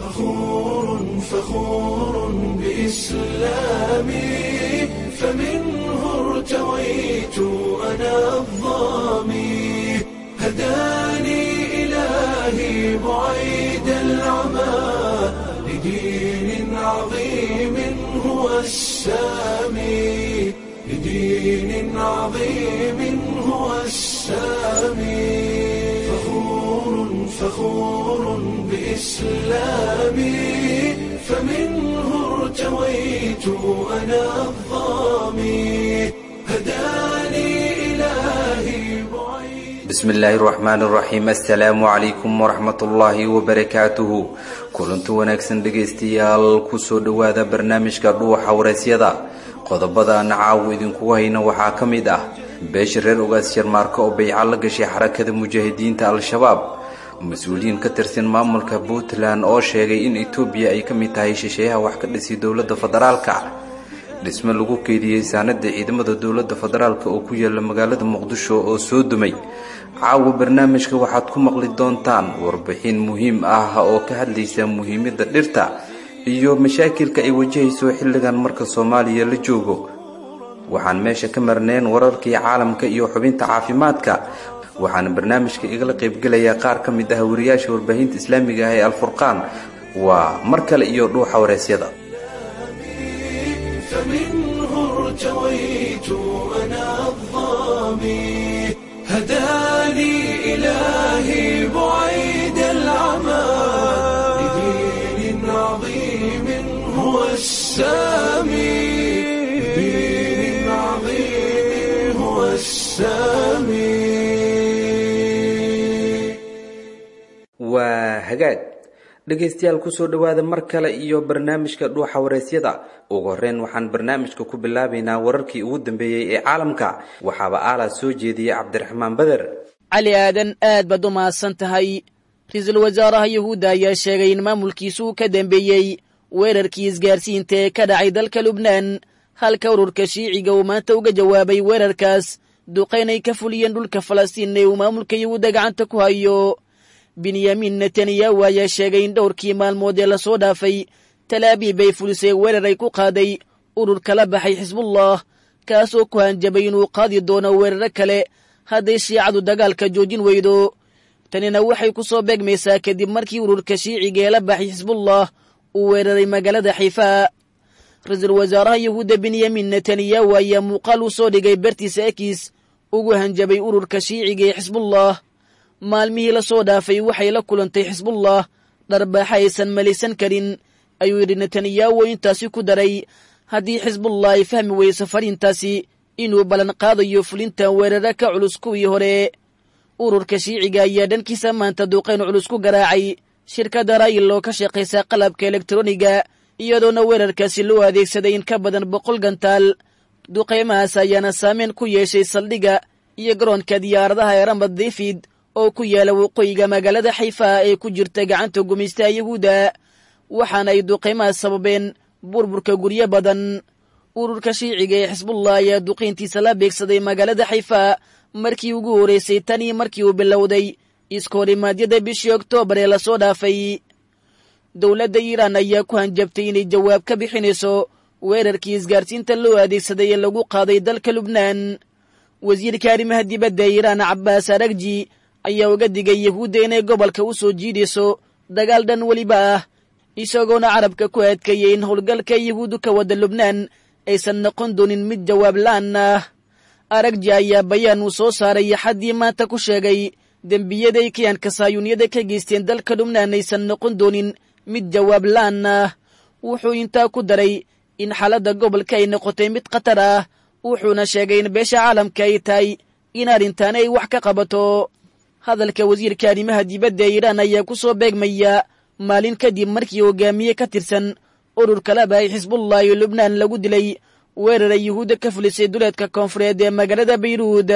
فخور بإسلامي فمنه ارتويت أنا الضامي هداني إلهي بعيد العمى لدين عظيم هو السامي لدين عظيم هو السامي فخور بإسلامي فمنه ارتويت أنا الضامي هداني إلهي بعيد. بسم الله الرحمن الرحيم. السلام عليكم ورحمة الله وبركاته. kulanti wanaagsan dhageystayaal kusoo dhawaada barnaamijka dhuuxa waraysyada. qodobada aan caawa idinku hayna waxaa ka mid ah beesha reer ogaas Sharmaarka oo bay'ad la gashay xarakada mujaahidiinta al-shabaab. mas'uuliyiin ka tirsan maamulka Puntland oo sheegay in Itoobiya ay ka mid tahay shisheeyaha wax ka dhisay dawladda federaalka. dhisme lagu keediyay saanada ciidamada dawladda federaalka oo ku yaala magaalada Muqdisho oo soo dumay. caawa barnaamijka waxaad ku maqli doontaan warbixin muhiim ah oo ka hadlaysa muhiimadda dhirta iyo mashaakilka ay wajahayso xilligan marka Soomaaliya la joogo. waxaan meesha ka marneen wararkii caalamka iyo xubinta caafimaadka. waxaan barnaamijka igala qayb galayaa qaar ka mid ah wariyaasha warbaahinta islaamiga ah ee Al-Furqaan. waa mar kale iyo dhuuxa waraysyada. فمنه ارتويت أنا الضامي هداني إلهي بعيد العمى لدين عظيم هو السامي لدين عظيم هو السامي. وهجاج dhageystayaal kusoo dhawaada mar kale iyo barnaamijka dhuuxa waraysyada. ugu horreyn waxaan barnaamijka ku bilaabaynaa wararkii ugu dambeeyay ee caalamka. waxaaba aala soo jeediyay Cabdiraxmaan Badar. cali aadan aad baad u mahadsan tahay. ra-iisul wasaaraha Yahuudda ayaa sheegay in maamulkiisu ka dambeeyey weerarkii isgaarsiinta ee ka dhacay dalka Lubnaan, halka ururka Shiiciga uu maanta uga jawaabay weerarkaas duqeyn ay ka fuliyeen dhulka Falastiin ee uu maamulka Yahuudda gacanta ku hayo. Benyamin Netanyahu ayaa sheegay in dhowrkii maalmood ee lasoo dhaafay Tel Aviv ay fulisay weerar ay ku qaaday ururka la baxay Xisbullah, kaasoo ku hanjabay inuu qaadi doono weeraro kale hadday shiicadu dagaalka joojin weydo. tanina waxay ku soo beegmaysaa kadib markii ururka Shiiciga ee la baxay Xisbullah uu weeraray magaalada Xifa. ra-iisul wasaaraha Yahuudda Benyamin Netanyahu ayaa muuqaal u soo dhigay bartiisa X ugu hanjabay ururka Shiiciga ee Xisbullah. maalmihii la soo dhaafay waxay la kulantay Xisbullah dharbaaxa aysan malaysan karin, ayuu yidhi Netanyahu. intaasi ku daray haddii Xisbullah ay fahmi weyso fariintaasi inuu ballan qaadayo fulinta weeraro ka culus kuwii hore. ururka Shiiciga ayaa dhankiisa maanta duqeyn culus ku garaacay shirkadda Raayil oo ka shaqaysa qalabka elektroniga, iyadoona weerarkaasi loo adeegsaday in ka badan 100 gantaal. duqeymahaas ayaana saameyn ku yeeshay saldhigga iyo garoonka diyaaradaha ee Ramad David oo ku yaala waqooyiga magaalada Xifa ee ku jirta gacanta gumeystaha Yahuudda, waxaana ay duqeymahaas sababeen burburka guryo badan. ururka Shiiciga ee Xisbullah ayaa duqeyntiisa la beegsaday magaalada Xifa markii ugu horeysay tanii markii uu bilowday iskoorimadyada bishii Oktoobar ee lasoo dhaafay. dowladda Iiraan ayaa ku hanjabtay inay jawaab ka bixinayso weerarkii isgaarsiinta loo adeegsaday ee lagu qaaday dalka Lubnaan. wasiirka arrimaha dibadda Iiraan Cabbaas Aragji ayaa uga digay Yahuudda inay gobolka u soo jiidayso dagaal dhan weliba ah, isagoona carabka ku adkeeyay in howlgalka Yahuuddu ka wada Lubnaan aysan noqon doonin mid jawaab la'aan ah. Aragji ayaa bayaan uu soo saaray xaddii maanta ku sheegay dembiyada ay kiyaanka Sahyuuniyadda ka geysteen dalka Lubnaan aysan noqon doonin mid jawaab la'aan ah. wuxuu intaa ku daray in xaaladda gobolka ay noqotay mid khatar ah, wuxuuna sheegay in beesha caalamka ay tahay in arrintan ay wax ka qabato. hadalka wasiirka arrimaha dibadda ee Iiraan ayaa ku soo beegmaya maalin kadib markii hogaamiye ka tirsan ururka la baxay Xisbullah iyo Lubnaan lagu dilay weerar ay Yahuudda ka fulisay duleedka koonfureed ee magaalada Bayruud.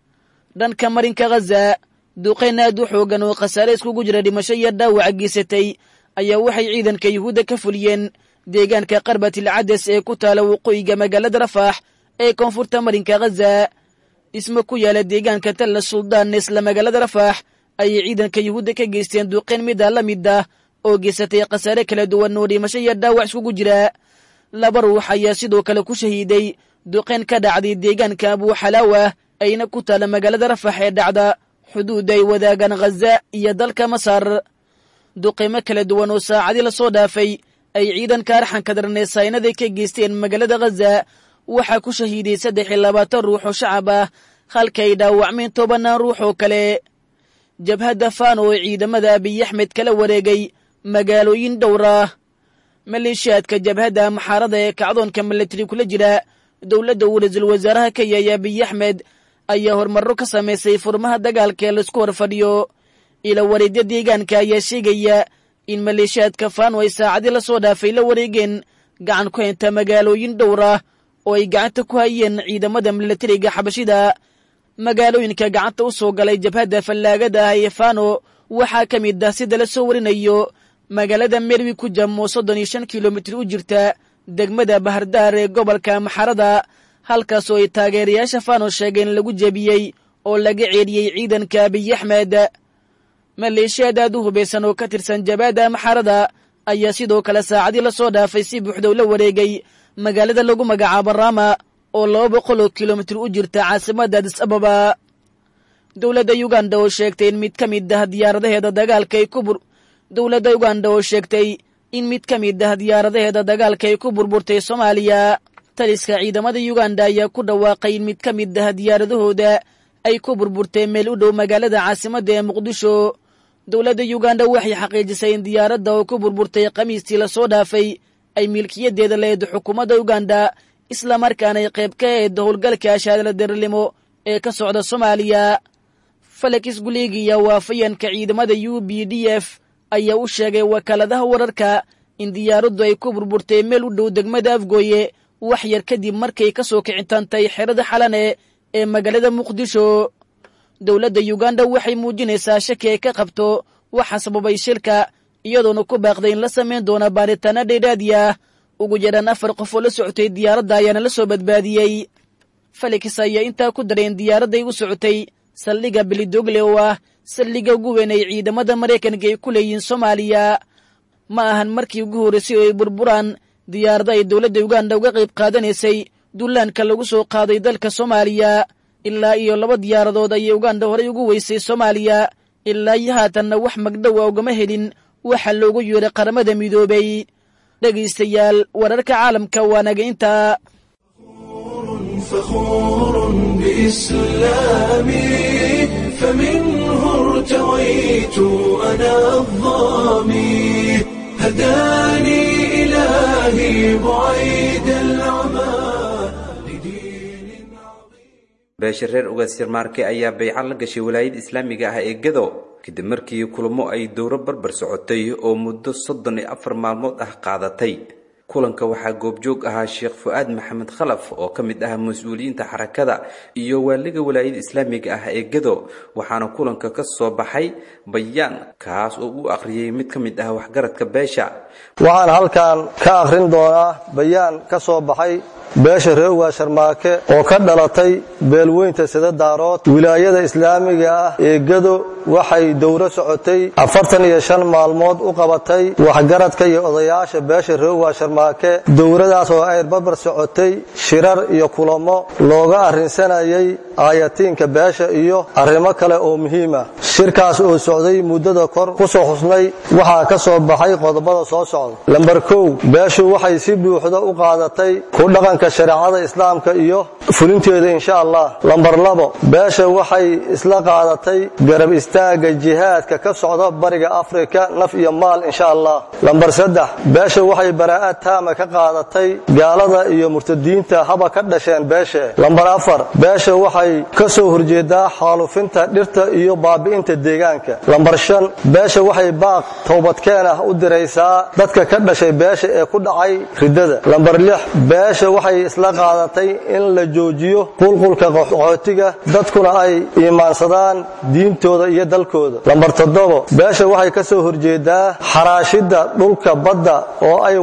dhanka marinka Gaza, duqeyn aad u xoogan oo khasaare iskugu jira dhimasho iyo dhaawac geysatay ayaa waxay ciidanka Yahuudda ka fuliyeen deegaanka Qarbatil Cades ee ku taala waqooyiga magaalada Rafah ee koonfurta marinka Gaza. dhismo ku yaala deegaanka Talla Suldaan isla magaalada Rafah ayay ciidanka Yahuudda ka geysteen duqeyn mid la mid ah oo geysatay khasaare kala duwan oo dhimasho iyo dhaawac iskugu jira 2 ruux ayaa sidoo kale ku shahiiday duqeyn ka dhacday deegaanka Abuuxalaawa ayna ku taala magaalada Rafax ee dhacda xuduud ay wadaagaan Gaza iyo dalka Masar duqeymo kala duwan oo saacadii la soo dhaafay ay ciidanka arxanka daran ee Saynada ka geysteen magaalada Gaza waxaa ku shahiiday 23 ruux oo shacab ah halka ay dhaawacmeen 10 ruux oo kale jabhadda Faano oo ciidamada Abiy Ahmed kala wareegay magaalooyin dhowr ah maleeshiyaadka jabhadda muxaarada ee kacdoonka military kula jira dowladda ra'iisul wasaaraha Kenya Abiy Ahmed ayaa hormarro ka sameysay furmaha dagaalka ee la isku horfadhiyo ila wareedda deegaanka ayaa sheegaya in maleeshiyaadka Faano ay saacadii la soo dhaafay la wareegeen gacan ku haynta magaalooyin dhowr ah oo ay gacanta ku hayeen ciidamada militariga xabashida magaalooyinka gacanta u soo galay jabhadda fallaagada ah ee Faano waxaa ka mid ah sida la soo warinayo magaalada Merwi ku jamo 35 kilomitir u jirta degmada Bahardar ee gobolka Maxarada halkaas oo ay taageerayaasha Faano sheegeen lagu jabiyay oo laga ceeriyay ciidanka Abiy Ahmed maleeshiyada hubeysan oo ka tirsan jabhadda Maxarada ayaa sidoo kale saacadii la soo dhaafay si buuxda la wareegay magaalada lagu magacaabo Rama oo 200 kilomitir u jirta caasimadda Addis Ababa dowladda Uganda oo sheegtay in mid ka mid ah diyaaradaheeda dagaalka ay ku burburtay Soomaaliya taliska ciidamada Uganda ayaa ku dhawaaqay in mid ka mid ah diyaaradahooda ay ku burburtay meel u dhow magaalada caasimadda ee Muqdisho dowladda Uganda waxay xaqiijisay in diyaaradda oo ku burburtay Khamiistii la soo dhaafay ay milkiyadeeda leedahay xukuumadda Uganda isla markaana ay qayb ka ah howlgalka ashadala darlimo ee ka socda Soomaaliya Falakis Guleegiya waafayanka ciidamada UPDF ayaa u sheegay wakaaladaha wararka in diyaaraddu ay ku burburtay meel u dhow degmada Afgooye wax yar kadib markay ka soo kicintay xerada Xalane ee magaalada Muqdisho dowladda Uganda waxay muujinaysaa shaki ay ka qabto waxa sababay shilka iyadoona ku baaqday in la sameyn doono baaritaan dheeraadiya ugu yaraan 4 qof oo la socotay diyaaradda ayaana la soo badbaadiyay Falakis ayaa intaa ku daray in diyaaradda ay u socotay saldhigga Bilidogle oo ah saldhigga ugu weyn ee ciidamada Mareykanka ay ku leeyihiin Soomaaliya ma ahan markii ugu horeysay oo ay burburaan diyaaradda ay dowladda Uganda uga qayb qaadanaysay duulaanka lagu soo qaaday dalka Soomaaliya ilaa iyo 2 diyaaradood ay Uganda horay ugu weysay Soomaaliya ilaa iyo haatanna wax magdhow ugama helin waxa loogu yeeray qaramada midoobay dhageystayaal wararka caalamka waanaga inta فخور بإسلامي فمنه ارتويت أنا الظامي هداني إلهي بعيد العمى لدين عظيم beesha reer ugaasir marke ayaa bay'ad la gashay wilaayada islaamiga ah ee Gado kadib markii kulamo ay dowro barbar socotay oo muddo 34 maalmood ah qaadatay kulanka waxaa goobjoog ahaa Sheekh Fuad Maxamed Khalaf oo kamid ah mas'uuliyiinta xarakada iyo waaliga wilaayada islaamiga ah ee Gado waxaana kulanka ka soo baxay bayaan kaas oo uu akhriyay mid kamid ah waxgaradka beesha waxaan halkan ka akhrin doonaa bayaan ka soo baxay beesha reer ugaasir marke oo ka dhalatay beelweynta sida daarood wilaayada islaamiga ah ee Gado waxay dowro socotay 45 maalmood u qabatay waxgaradka iyo odayaasha beesha reer ugaasir marke dowradaas oo ay barbar socotay shirar iyo kulamo looga arrinsanayay aayatiinka beesha iyo arrimo kale oo muhiim ah shirkaas oo socday muddada kor ku soo xusnay waxa ka soo baxay qodobada soo socda lambar 1 beeshu waxay si buuxda u qaadatay ku dhaqanka shariicada islaamka iyo fulinteeda insha Allah lambar 2 beesha waxay isla qaadatay garab istaaga jihaadka ka socda bariga Afrika naf iyo maal insha Allah lambar 3 beesha waxay baraa'ad taama ka qaadatay gaalada iyo murtadiinta haba ka dhasheen beesha lambar 4 beesha waxay ka soo horjeedaa xaalufinta dhirta iyo baabi'inta deegaanka lambar 5 beesha waxay baaq toobadkeen ah u diraysaa dadka ka dhashay beesha ee ku dhacay ridada lambar 6 beesha waxay isla qaadatay in la joojiyo qulqulka qaxootiga dadkuna ay iimaansadaan diintooda iyo dalkooda lambar 7 beesha waxay ka soo horjeedaa xaraashida dhulka badda oo ay wadaan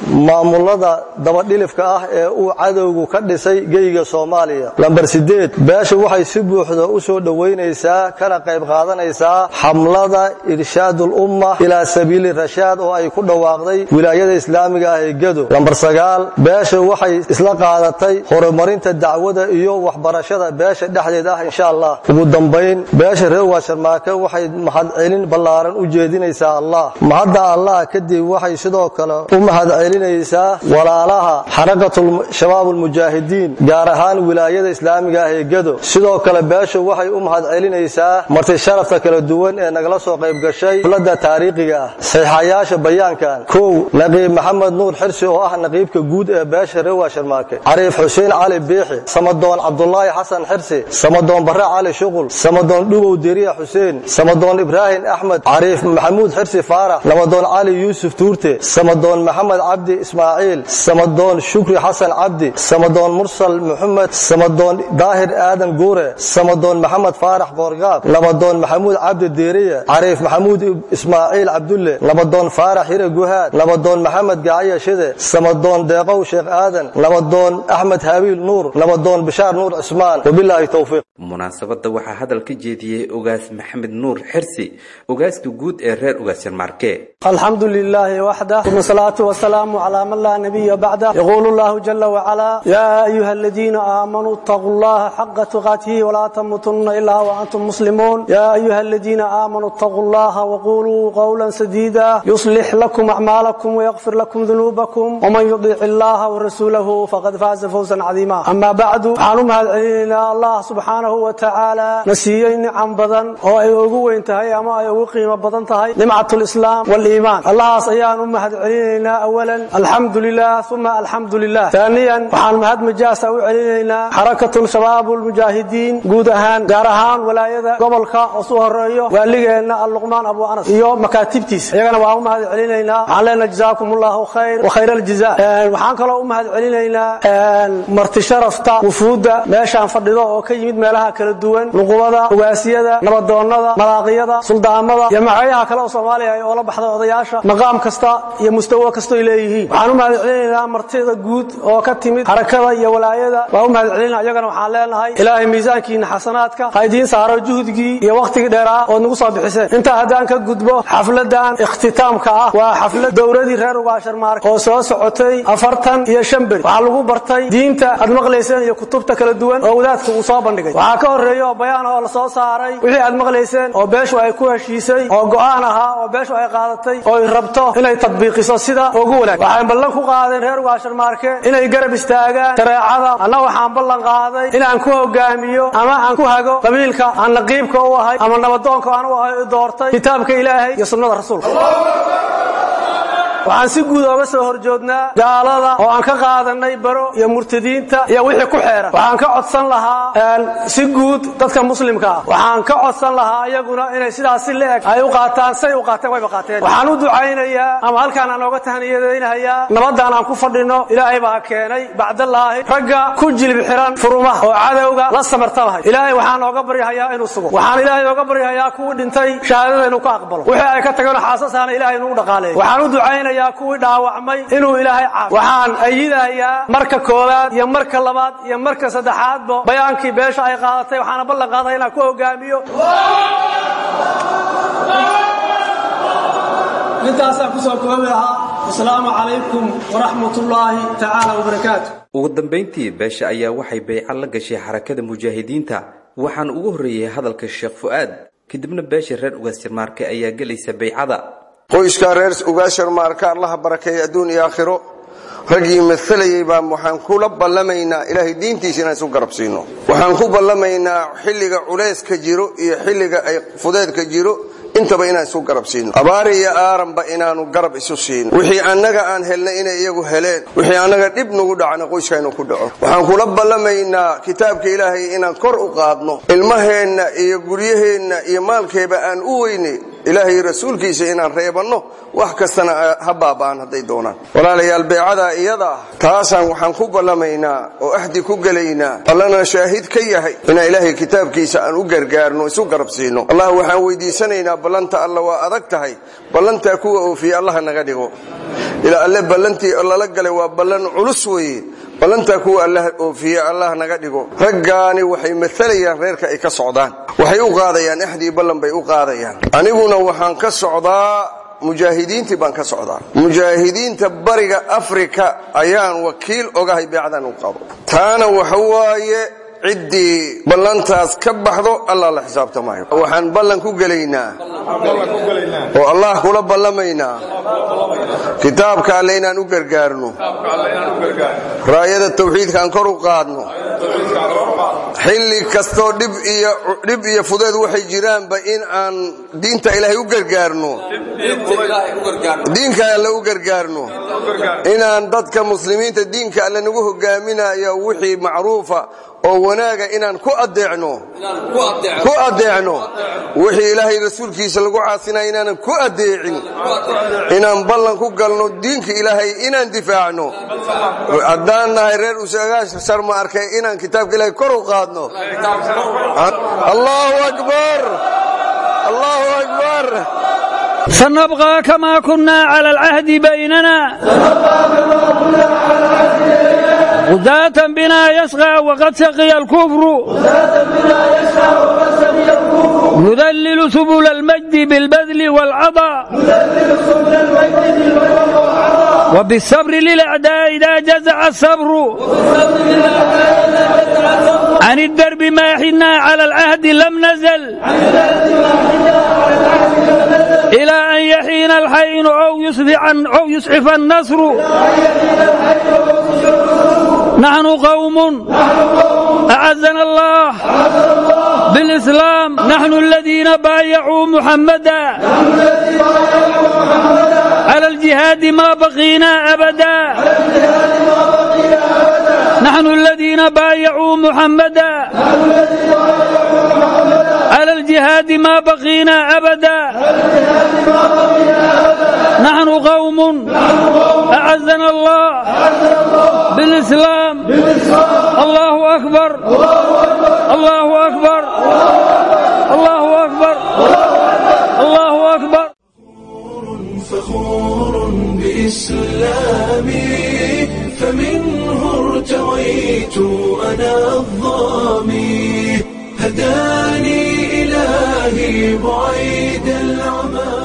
maamulada dabadhilifka ah ee uu cadowgu ka dhisay geyga Soomaaliya. Lambar 8 beesha waxay si buuxda u soo dhaweynaysaa kana qayb qaadanaysaa xamlada irshaadul umma ila sabiil rashaad oo ay ku dhawaaqday wilaayada islaamiga ah ee Gedo. Lambar 9 beesha waxay isla qaadatay horumarinta dacwada iyo waxbarashada beesha dhexdeeda ah insha Allah. ugu dambeyn beesha reer Waasharmaake waxay mahad celin ballaaran u jeedinaysaa Allah. mahadda Allah kadib waxay sidoo kale u mahad celinaysaa walaalaha xarakatul shabaabul mujaahidiin gaar ahaan wilaayada islaamiga ah ee Gedo. sidoo kale beesha waxay u mahad celinaysaa marti sharafta kala duwan ee nagala soo qayb gashay xafladda taariikhiga ah. saxiixayaasha bayaankan kow naqiib maxamed nuur xirsi oo ah naqiibka guud ee beesha reer Waasharmaake, Cariif Xuseen Cali Biixi, Samadoon Cabdullaahi Xasan Xirsi, Samadoon Barre Cali Shuqul, Samadoon Dhugow Deriya Xuseen, Samadoon Ibrahim Axmed, Cariif Maxamuud Xirsi Faarax, Samadoon Cali Yuusuf Tuurte, Samadoon Maxamed Cabdi Ismaaciil, Samadoon Shukri Xasan Cabdi, Samadoon Mursal Maxamed, Samadoon Daahir Aadan Guure, Samadoon Maxamed Faarax Qoorgaab, Samadoon Maxamuud Cabdi Deriya, Cariif Maxamuud Ismaaciil Cabdulle, Samadoon Faarax Hire Guhaad, Samadoon Maxamed Gacaya Shide, Samadoon Deeqow Sheekh Aadan, Samadoon Axmed Habiil Nuur, Samadoon Bishaar Nuur Cismaan. wabillahi tawfiiq. munaasabada waxaa hadal ka jeediyay ogaas maxamed nuur xirsi ogaaska guud ee reer Waasharmaake. alxamdulillahi wahda wasalaatu wasalaamu ala man la nabiyya ba'da. yaqulu Allahu jalla wa ala ya ayyuhalladhina amanu taqullaha haqqa tuqatihi wa la tamutunna illa wa antum muslimun. ya ayyuhalladhina amanu taqullaha wa qulu qawlan sadida yuslih lakum a'malakum wa yaghfir lakum dhunubakum wa man yuti' Allaha wa rasulahu faqad faza fawzan 'azima. amma ba'du anuma ila Allah subhanahu wa ta'ala nasiyay ni'am badan oo ay ugu weyn tahay ama ay ugu qiimo badan tahay nimcatul islam wal iimaan. Allah ayaanu mahad celinayna awalan alhamdulillah thumma alhamdulillah. thaniyan waxaan mahad majaasa u celinayna xarakatul shabaabul mujaahidiin guud ahaan gaar ahaan walaayada gobolka oo soo horeeyo waaligeena Luqmaan Abu Anas iyo makaatibtiisa iyagana waan u mahad celinayna. waxaan leenahay jazaakumullahu khayr wa khayral jazaa. waxaan kale u mahad celinayna marti sharafta wufuuda meeshaan fadhido oo ka yimid meelaha kala duwan luqubada ugaasiyada nabadoonada malaaqiyada suldaamada iyo magacayaha kale oo Soomaaliya ay oo la baxday odayaasha maqaam kasta iyo mustawa kasta ay leeyihiin. waxaan u mahad celinaynaa martida guud oo ka timid harakada iyo walaayada. waan u mahad celinaa iyagana waxaan leenahay ilaahay miisaankiina xasanaadka haydiin saaro juhdigii iyo waqtigii dheeraa oo nagu soo bixiseen. inta hadaan ka gudbo xafladan ikhtitaamka ah waa xaflad dowladii reer Waasharmaake oo soo socotay 45 bari. waxaa lagu bartay diinta aad maqlayseen iyo kutubta kala duwan oo wadaadka uu soo bandhigay. waxaa ka horeeyo bayaan oo la soo saaray wixii aad maqlayseen oo beeshu ay ku heshiisay oo go'aan ahaa oo beeshu ay qaadatay oo ay rabto inay tadbiiqiso sida ugu wanaag. waxaan ballan ku qaadeen reer Waasharmaake inay garab istaagaan shareecada. ana waxaan ballan qaaday inaan ku hogaamiyo ama aan ku hago qabiilka aan naqiibka u ahay ama nabadoonka aan u ahay doortay kitaabka Ilaahay iyo sunnada rasuulka. waxaan si guud uga soo horjoognaa gaalada oo aan ka qaadanay baro iyo murtadiinta iyo wixii ku xeeran. waxaan ka codsan lahaa si guud dadka muslimka ah waxaan ka codsan lahaa iyaguna inay sidaas si leeg ay u qaataan say u qaateen way qaateen. waxaan u ducaynayaa ama halkaan aan uga tahniyadeynayaa nabadan aan ku fadhino Ilaahay baa keenay bacdallaahi ragga ku jilib xiran furumaha oo cadawga la samartahay. Ilaahay waxaan uga baryayaa inuu sugo. waxaan Ilaahay uga baryayaa kuwa dhintay shahaadada inuu ka aqbalo wixii ay ka tageen xaasasaana Ilaahay inuu dhaqaaleeyo. waxaan u ducaynayaa kuwii dhaawacmay inuu Ilaahay caafiyo. waxaan ayidayaa marka koowaad iyo marka labaad iyo marka saddexaadba bayaankii beesha ay qaadatay waxaan ballan qaaday inaan ku hogaamiyo. intaasaan ku soo koobayaa. assalaamu calaykum waraxmatullaahi tacaala wabarakaatu. ugu dambeyntii beesha ayaa waxay bay'ad la gashay xarakada mujaahidiinta waxaan ugu horeeyay hadalka Sheekh Fuaad kadibna beesha reer Waasharmaake ayaa galaysa bay'ada. qoyska reer Waasharmaake Allah barakeeyo adduun iyo aakhiro. ragii mathalayay baa waxaan kula ballamaynaa Ilaahay diintiisa inaan isu garabsiino. waxaan ku ballamaynaa xilliga culeyska jiro iyo xilliga ay fudeedka jiro intaba inaan isu garabsiino. abaar iyo aaranba inaanu garab isu siino. wixii annaga aan helnay inay iyagu heleen wixii annaga dhib nagu dhacna qoyskaynu ku dhaco. waxaan kula ballamaynaa kitaabka Ilaahay inaan kor u qaadno ilmaheenna iyo guryaheenna iyo maalkeeba aan u weynay ilaahay rasuulkiisa inaan reebanno wax kastana ha baaba'an hadday doonaan walaalayaal beecada iyada taasaan waxaan ku ballamaynaa oo ahdi ku gelaynaa allana shaahid ka yahay inaan ilaahay kitaabkiisa aan u gargaarno isu garabsiino allah waxaan weydiisanaynaa ballanta alla waa adag tahay ballanta kuwa oofiya allah naga dhigo ila alle ballantii alla galay waa ballan culus weeye ballanta kuwa allah oofiya allah naga dhigo raggaani waxay maalayaan reerka ay ka socdaan waxay u qaadayaan ahdi ballan bay u qaadayaan aniguna waxaan ka socdaa mujaahidiintii baan ka socdaa mujaahidiinta bariga Afrika ayaan wakiil ogahay beecdan u qabo taana waxa waaye ciddii ballantaas ka baxdo allah la xisaabtamayo waxaan ballan ku gelaynaa oo allah kula ballamaynaa kitaabka alle inaan u gargaarno raayada tawxiidka aan kor u qaadno xilli kastoo dhib iyo fudeed waxay jiraanba in aan diinta ilaahay u gargaarno diinka alle u gargaarno inaan dadka muslimiinta diinka alle nagu hogaaminayo wixii macruufa oo wanaaga inaan ku adeecno wixii ilaahay rasuulkiisa lagu caasinayo inaan ku adeecin inaan ballan ku galno diinka ilaahay inaan difaacno haddaan nahay reer usagaasha sharma arkay inaan kitaabka ilaahay kor u qaadno allahu akbar allahu akbar سنبقى كما كنا على العهد بيننا غداة بنا يسغى وقد سقي الكفر نذلل سبل المجد بالبذل والعطاء وبالصبر للأعداء إذا جزع الصبر عن الدرب ما حنا على العهد لم نزل إلى أن يحين الحين أو يسعف النصر نحن قوم أعزنا الله بالإسلام نحن الذين بايعوا محمدا على الجهاد ما بقينا أبدا نحن الذين بايعوا محمدا على الجهاد ما بقينا أبدا نحن قوم أعزنا الله بالإسلام الله أكبر الله أكبر الله أكبر الله أكبر فخور بإسلامي فمنه ارتويت أنا الظامي هداني إلهي بعيد العمى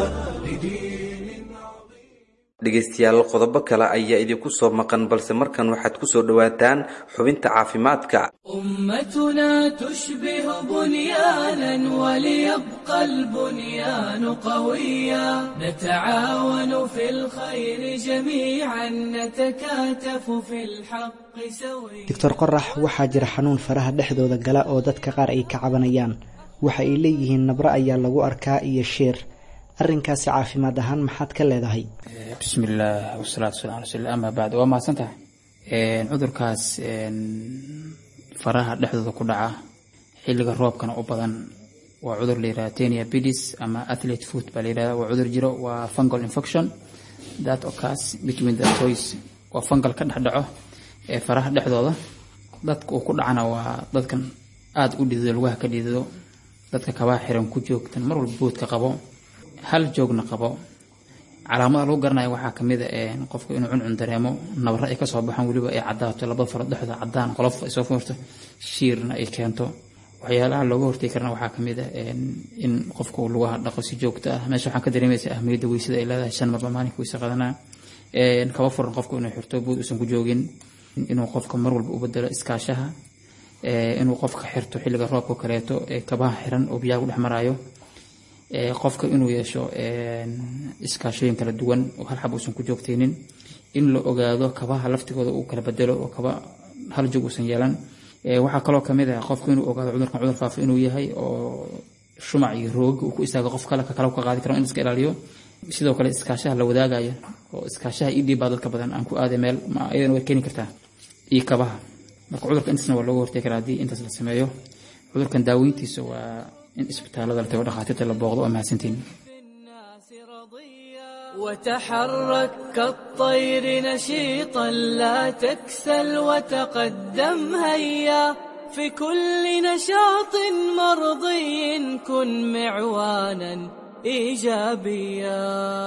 dhegeystayaal qodobo kale ayaa idinku soo maqan balse markan waxaad ku soo dhawaataan xubinta caafimaadka ummatuna tushbihu bunyanan waliyabqa albunyan qawiya nataawanu fil khayri jami'an natakatafu fil haqqi sawiya Dr. Qorax waxaa jira xanuun faraha dhexdooda gala oo dadka qaar ay ka cabanayaan waxa ay leeyihiin nabra ayaa lagu arkaa iyo sheer arrinkaasi caafimaad ahaan maxaad ka leedahay bismillaah wasalaatu wasalaamu ala rasuulillah amma ba'd waa maasanta cudurkaas faraha dhexdooda ku dhaca xilliga roobkana u badan waa cudur la yiraahdo tenia pedis ama athlete foot baa la yiraahdaa waa cudur jiro waa fungal infection that occurs between the toes waa fungal ka dhaco faraha dhexdooda dadka uu ku dhacana waa dadkan aad u dhidido lugaha ka dhidido dadka kabaha xiran ku joogtan mar walba boodka qabo hal joogna qabo calaamadaha lagu garanayo waxaa kamid ah qofku inuu cuncun dareemo nabra ay ka soo baxaan waliba ay cadaato laba far dhexda cadaan qolof ay soo furto shiirna ay keento waxyaalaha looga hortagi karna waxaa kamid ah in qofku lugaha dhaqo si joogto ah meesha waxaan ka dareemaysaa ahmiyadda weysada ay leedahay 5 mar maalintii weysa qadanaa kaba furan qofku inuu xirto bood uusan ku joogin inuu qofka mar walba u bedelo iskaashaha inuu qofka xirto xilliga roobka kaleeto kabaha xiran oo biyaha ku dhex marayo qofka inuu yeesho iskaashooyin kala duwan oo hal xab uusan ku joogteenin in la ogaado kabaha laftigooda uu kala bedelo oo kaba hal joog uusan yeelan waxaa kaloo kamid ah qofku inuu ogaado cudurkan cudur faafa inuu yahay oo shumac iyo roog uu ku istaago qof kale ka qaadi karo in iska ilaaliyo sidoo kale iskaashaha la wadaagayo oo iskaashaha idii baa dadka badan aan ku aaday meel ma ayadana way keeni kartaa iyo kabaha marka cudurka intaasna waa looga hortagi karaa haddii intaas la sameeyo cudurkan daaweyntiisa waa in isbitaalada la tago dhakhaatiirta la booqdo. waa mahadsantiin. وتحرك كالطير نشيطا لا تكسل وتقدم هيا في كل نشاط مرضي كن معوانا إيجابيا.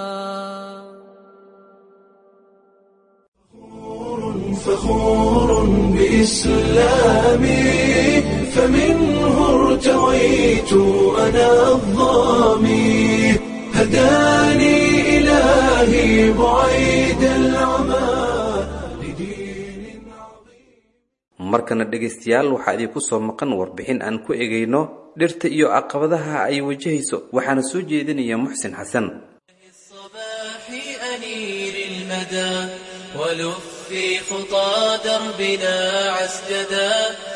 فخور بإسلامي فمنه ارتويت أنا الظامي هداني إلهي بعيد العمى لدين عظيم. markana dhegaystayaal waxaa idinku soo maqan warbixin aan ku egeyno dhirta iyo caqabadaha ay wajahayso, waxaana soo jeedinaya Muxsin Xasan. ولفي خطى دربنا عسجدا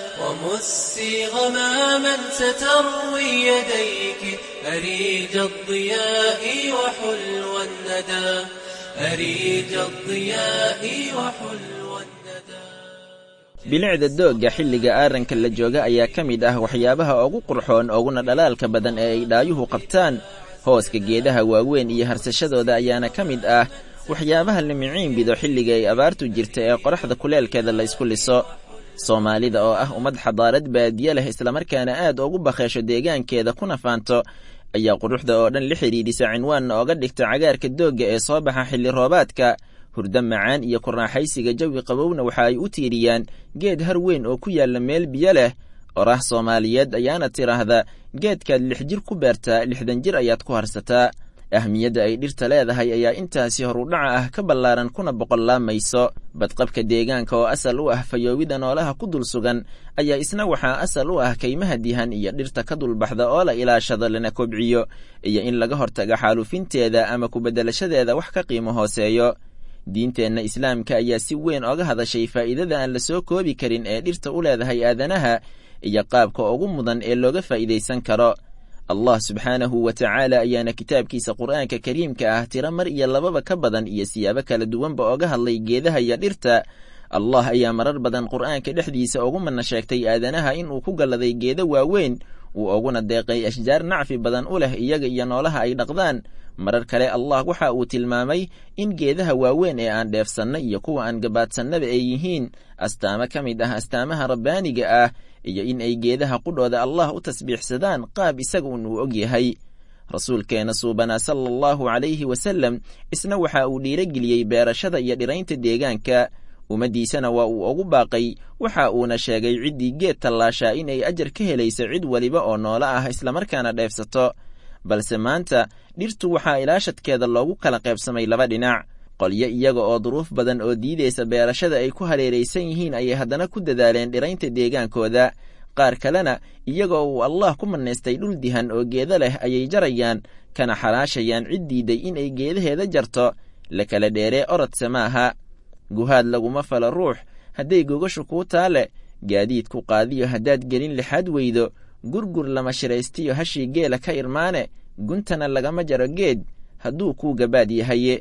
ومسي غماما ستروي يديك أريج الضياء وحلو الندى أريج الضياء وحلو الندى. bilicda doogga xilliga aaranka la jooga ayaa ka mid ah waxyaabaha ugu qurxoon uguna dhalaalka badan ee ay dhaayuhu qabtaan. hooska geedaha waaweyn iyo harsashadooda ayaana ka mid ah waxyaabaha la miciin bido xilliga ay abaartu jirta ee qoraxda kuleelkeeda la isku liso. soomaalida oo ah ummad xadaarad baadiye leh islamarkaana aad ugu bakheesho deegaankeeda kuna faanto ayaa quruxda oo dhan la xidhiidhisa cinwaanna ooga dhigta cagaarka doogga ee soo baxa xilli roobaadka. hurdo macaan iyo ku raaxaysiga jawi qabowna waxa ay u tiiriyaan geed har weyn oo ku yaalla meel biyo leh. oraah soomaaliyeed ayaana tiraahda geedkaad 6 jir ku beertaa 60 jir ayaad ku harsataa. ahmiyadda ay dhirta leedahay ayaa intaasi horudhaca ah ka ballaaran kuna boqollaamayso. badqabka deegaanka oo asal u ah fayoowida noolaha ku dul sugan ayaa isna waxaa asal u ah kaymaha dihan iyo dhirta ka dulbaxda oo la ilaashado lana kobciyo, iyo in laga hortaga xaalufinteeda ama ku beddelashadeeda wax ka qiimo hooseeyo. diinteenna islaamka ayaa si weyn oga hadashay faa'iidada aan la soo koobi karin ee dhirta u leedahay aadanaha iyo qaabka ugu mudan ee looga faa'iidaysan karo. allah subxaanahu wa tacaala ayaana kitaabkiisa qur'aanka kariimka ah tiro mar iyo lababa ka badan iyo siyaabo kala duwanba oga hadlay geedaha iyo dhirta. allah ayaa marar badan qur'aanka dhexdiisa ugu mana sheegtay aadanaha inuu ku galladay geeda waaweyn, uu uguna deeqay ashjaar nacfi badan u leh iyaga iyo noolaha ay dhaqdaan. marar kale allah waxa uu tilmaamay in geedaha waaweyn ee aan dheefsanna iyo kuwa aan gabaadsanaba ay yihiin astaamo ka mid ah astaamaha rabbaaniga ah, iyo in ay geedaha qudhooda allah u tasbiixsadaan qaab isaga uu og yahay. rasuulkeena suubanaa sala allahu calayhi wasallam isna waxa uu dhiirageliyey beerashada iyo dhiraynta deegaanka. ummaddiisana waa uu ugu baaqay, waxa uuna sheegay ciddii geed tallaashaa in ay ajar ka helayso cid weliba oo noolo ah islamarkaana dheefsato. balse maanta dhirtu waxaa ilaashadkeeda loogu kala qaybsamay 2 dhinac. qolyo iyaga oo duruuf badan oo diidaysa beerashada ay ku hareeraysan yihiin ayay haddana ku dadaaleen dhiraynta deegaankooda. qaar kalena iyagoo uu allah ku manaystay dhul dihan oo geeda leh ayay jarayaan kana xaraashayaan cid diiday in ay geedaheeda jarto. la kala dheeree orodse maaha. guhaad laguma falo ruux hadday gogashu kuu taale, gaadiid ku qaadiyo haddaad gelin lixaad weydo, gurgur lama shiraystiyo hashii geela ka irmaane, guntana lagama jaro geed hadduu kuu gabaad yahaye.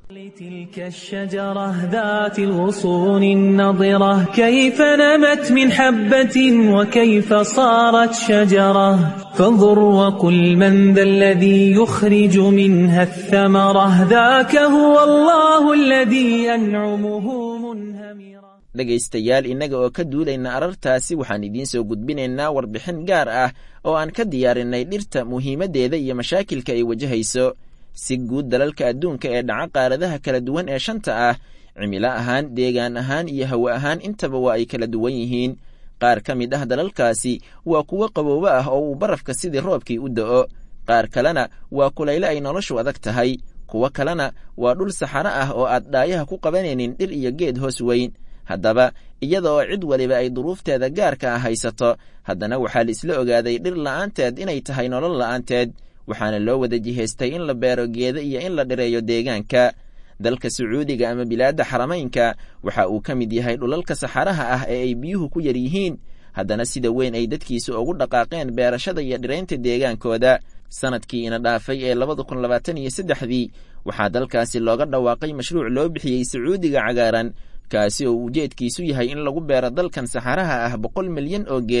تلك الشجرة ذات الغصون النضرة كيف نمت من حبة وكيف صارت شجرة فانظر وقل من ذا الذي يخرج منها الثمرة ذاك هو الله الذي أنعمه منهمرا. dhegaystayaal innaga oo ka duulayna arartaasi waxaan idiin soo gudbinaynaa warbixin gaar ah oo aan ka diyaarinay dhirta muhiimaddeeda iyo mashaakilka ay wajahayso. si guud dalalka adduunka ee dhaca qaaradaha kala duwan ee 5 ah, cimilo ahaan, deegaan ahaan iyo hawo ahaan intaba waa ay kala duwan yihiin. qaar ka mid ah dalalkaasi waa kuwo qaboobo ah oo uu barafka sidii roobkii u da'o. qaar kalena waa kulaylo ay noloshu adag tahay. kuwo kalena waa dhul saxaro ah oo aad dhaayaha ku qabanaynin dhir iyo geed hoos weyn. haddaba iyada oo cid waliba ay duruufteeda gaarka ah haysato, haddana waxaa la isla ogaaday dhir la'aanteed inay tahay nolol la'aanteed. waxaana loo wada jihaystay in la beero geeda iyo in la dhireeyo deegaanka. dalka sacuudiga ama bilaadda xaramaynka waxa uu ka mid yahay dhulalka saxaraha ah ee ay biyuhu ku yar yihiin, haddana sida weyn ay dadkiisu ugu dhaqaaqeen beerashada iyo dhiraynta deegaankooda. sanadkii ina dhaafay ee 2023 waxaa dalkaasi looga dhawaaqay mashruuc loo bixiyey sacuudiga cagaaran, kaasi oo ujeedkiisu yahay in lagu beero dalkan saxaraha ah 100 milyan oo geed.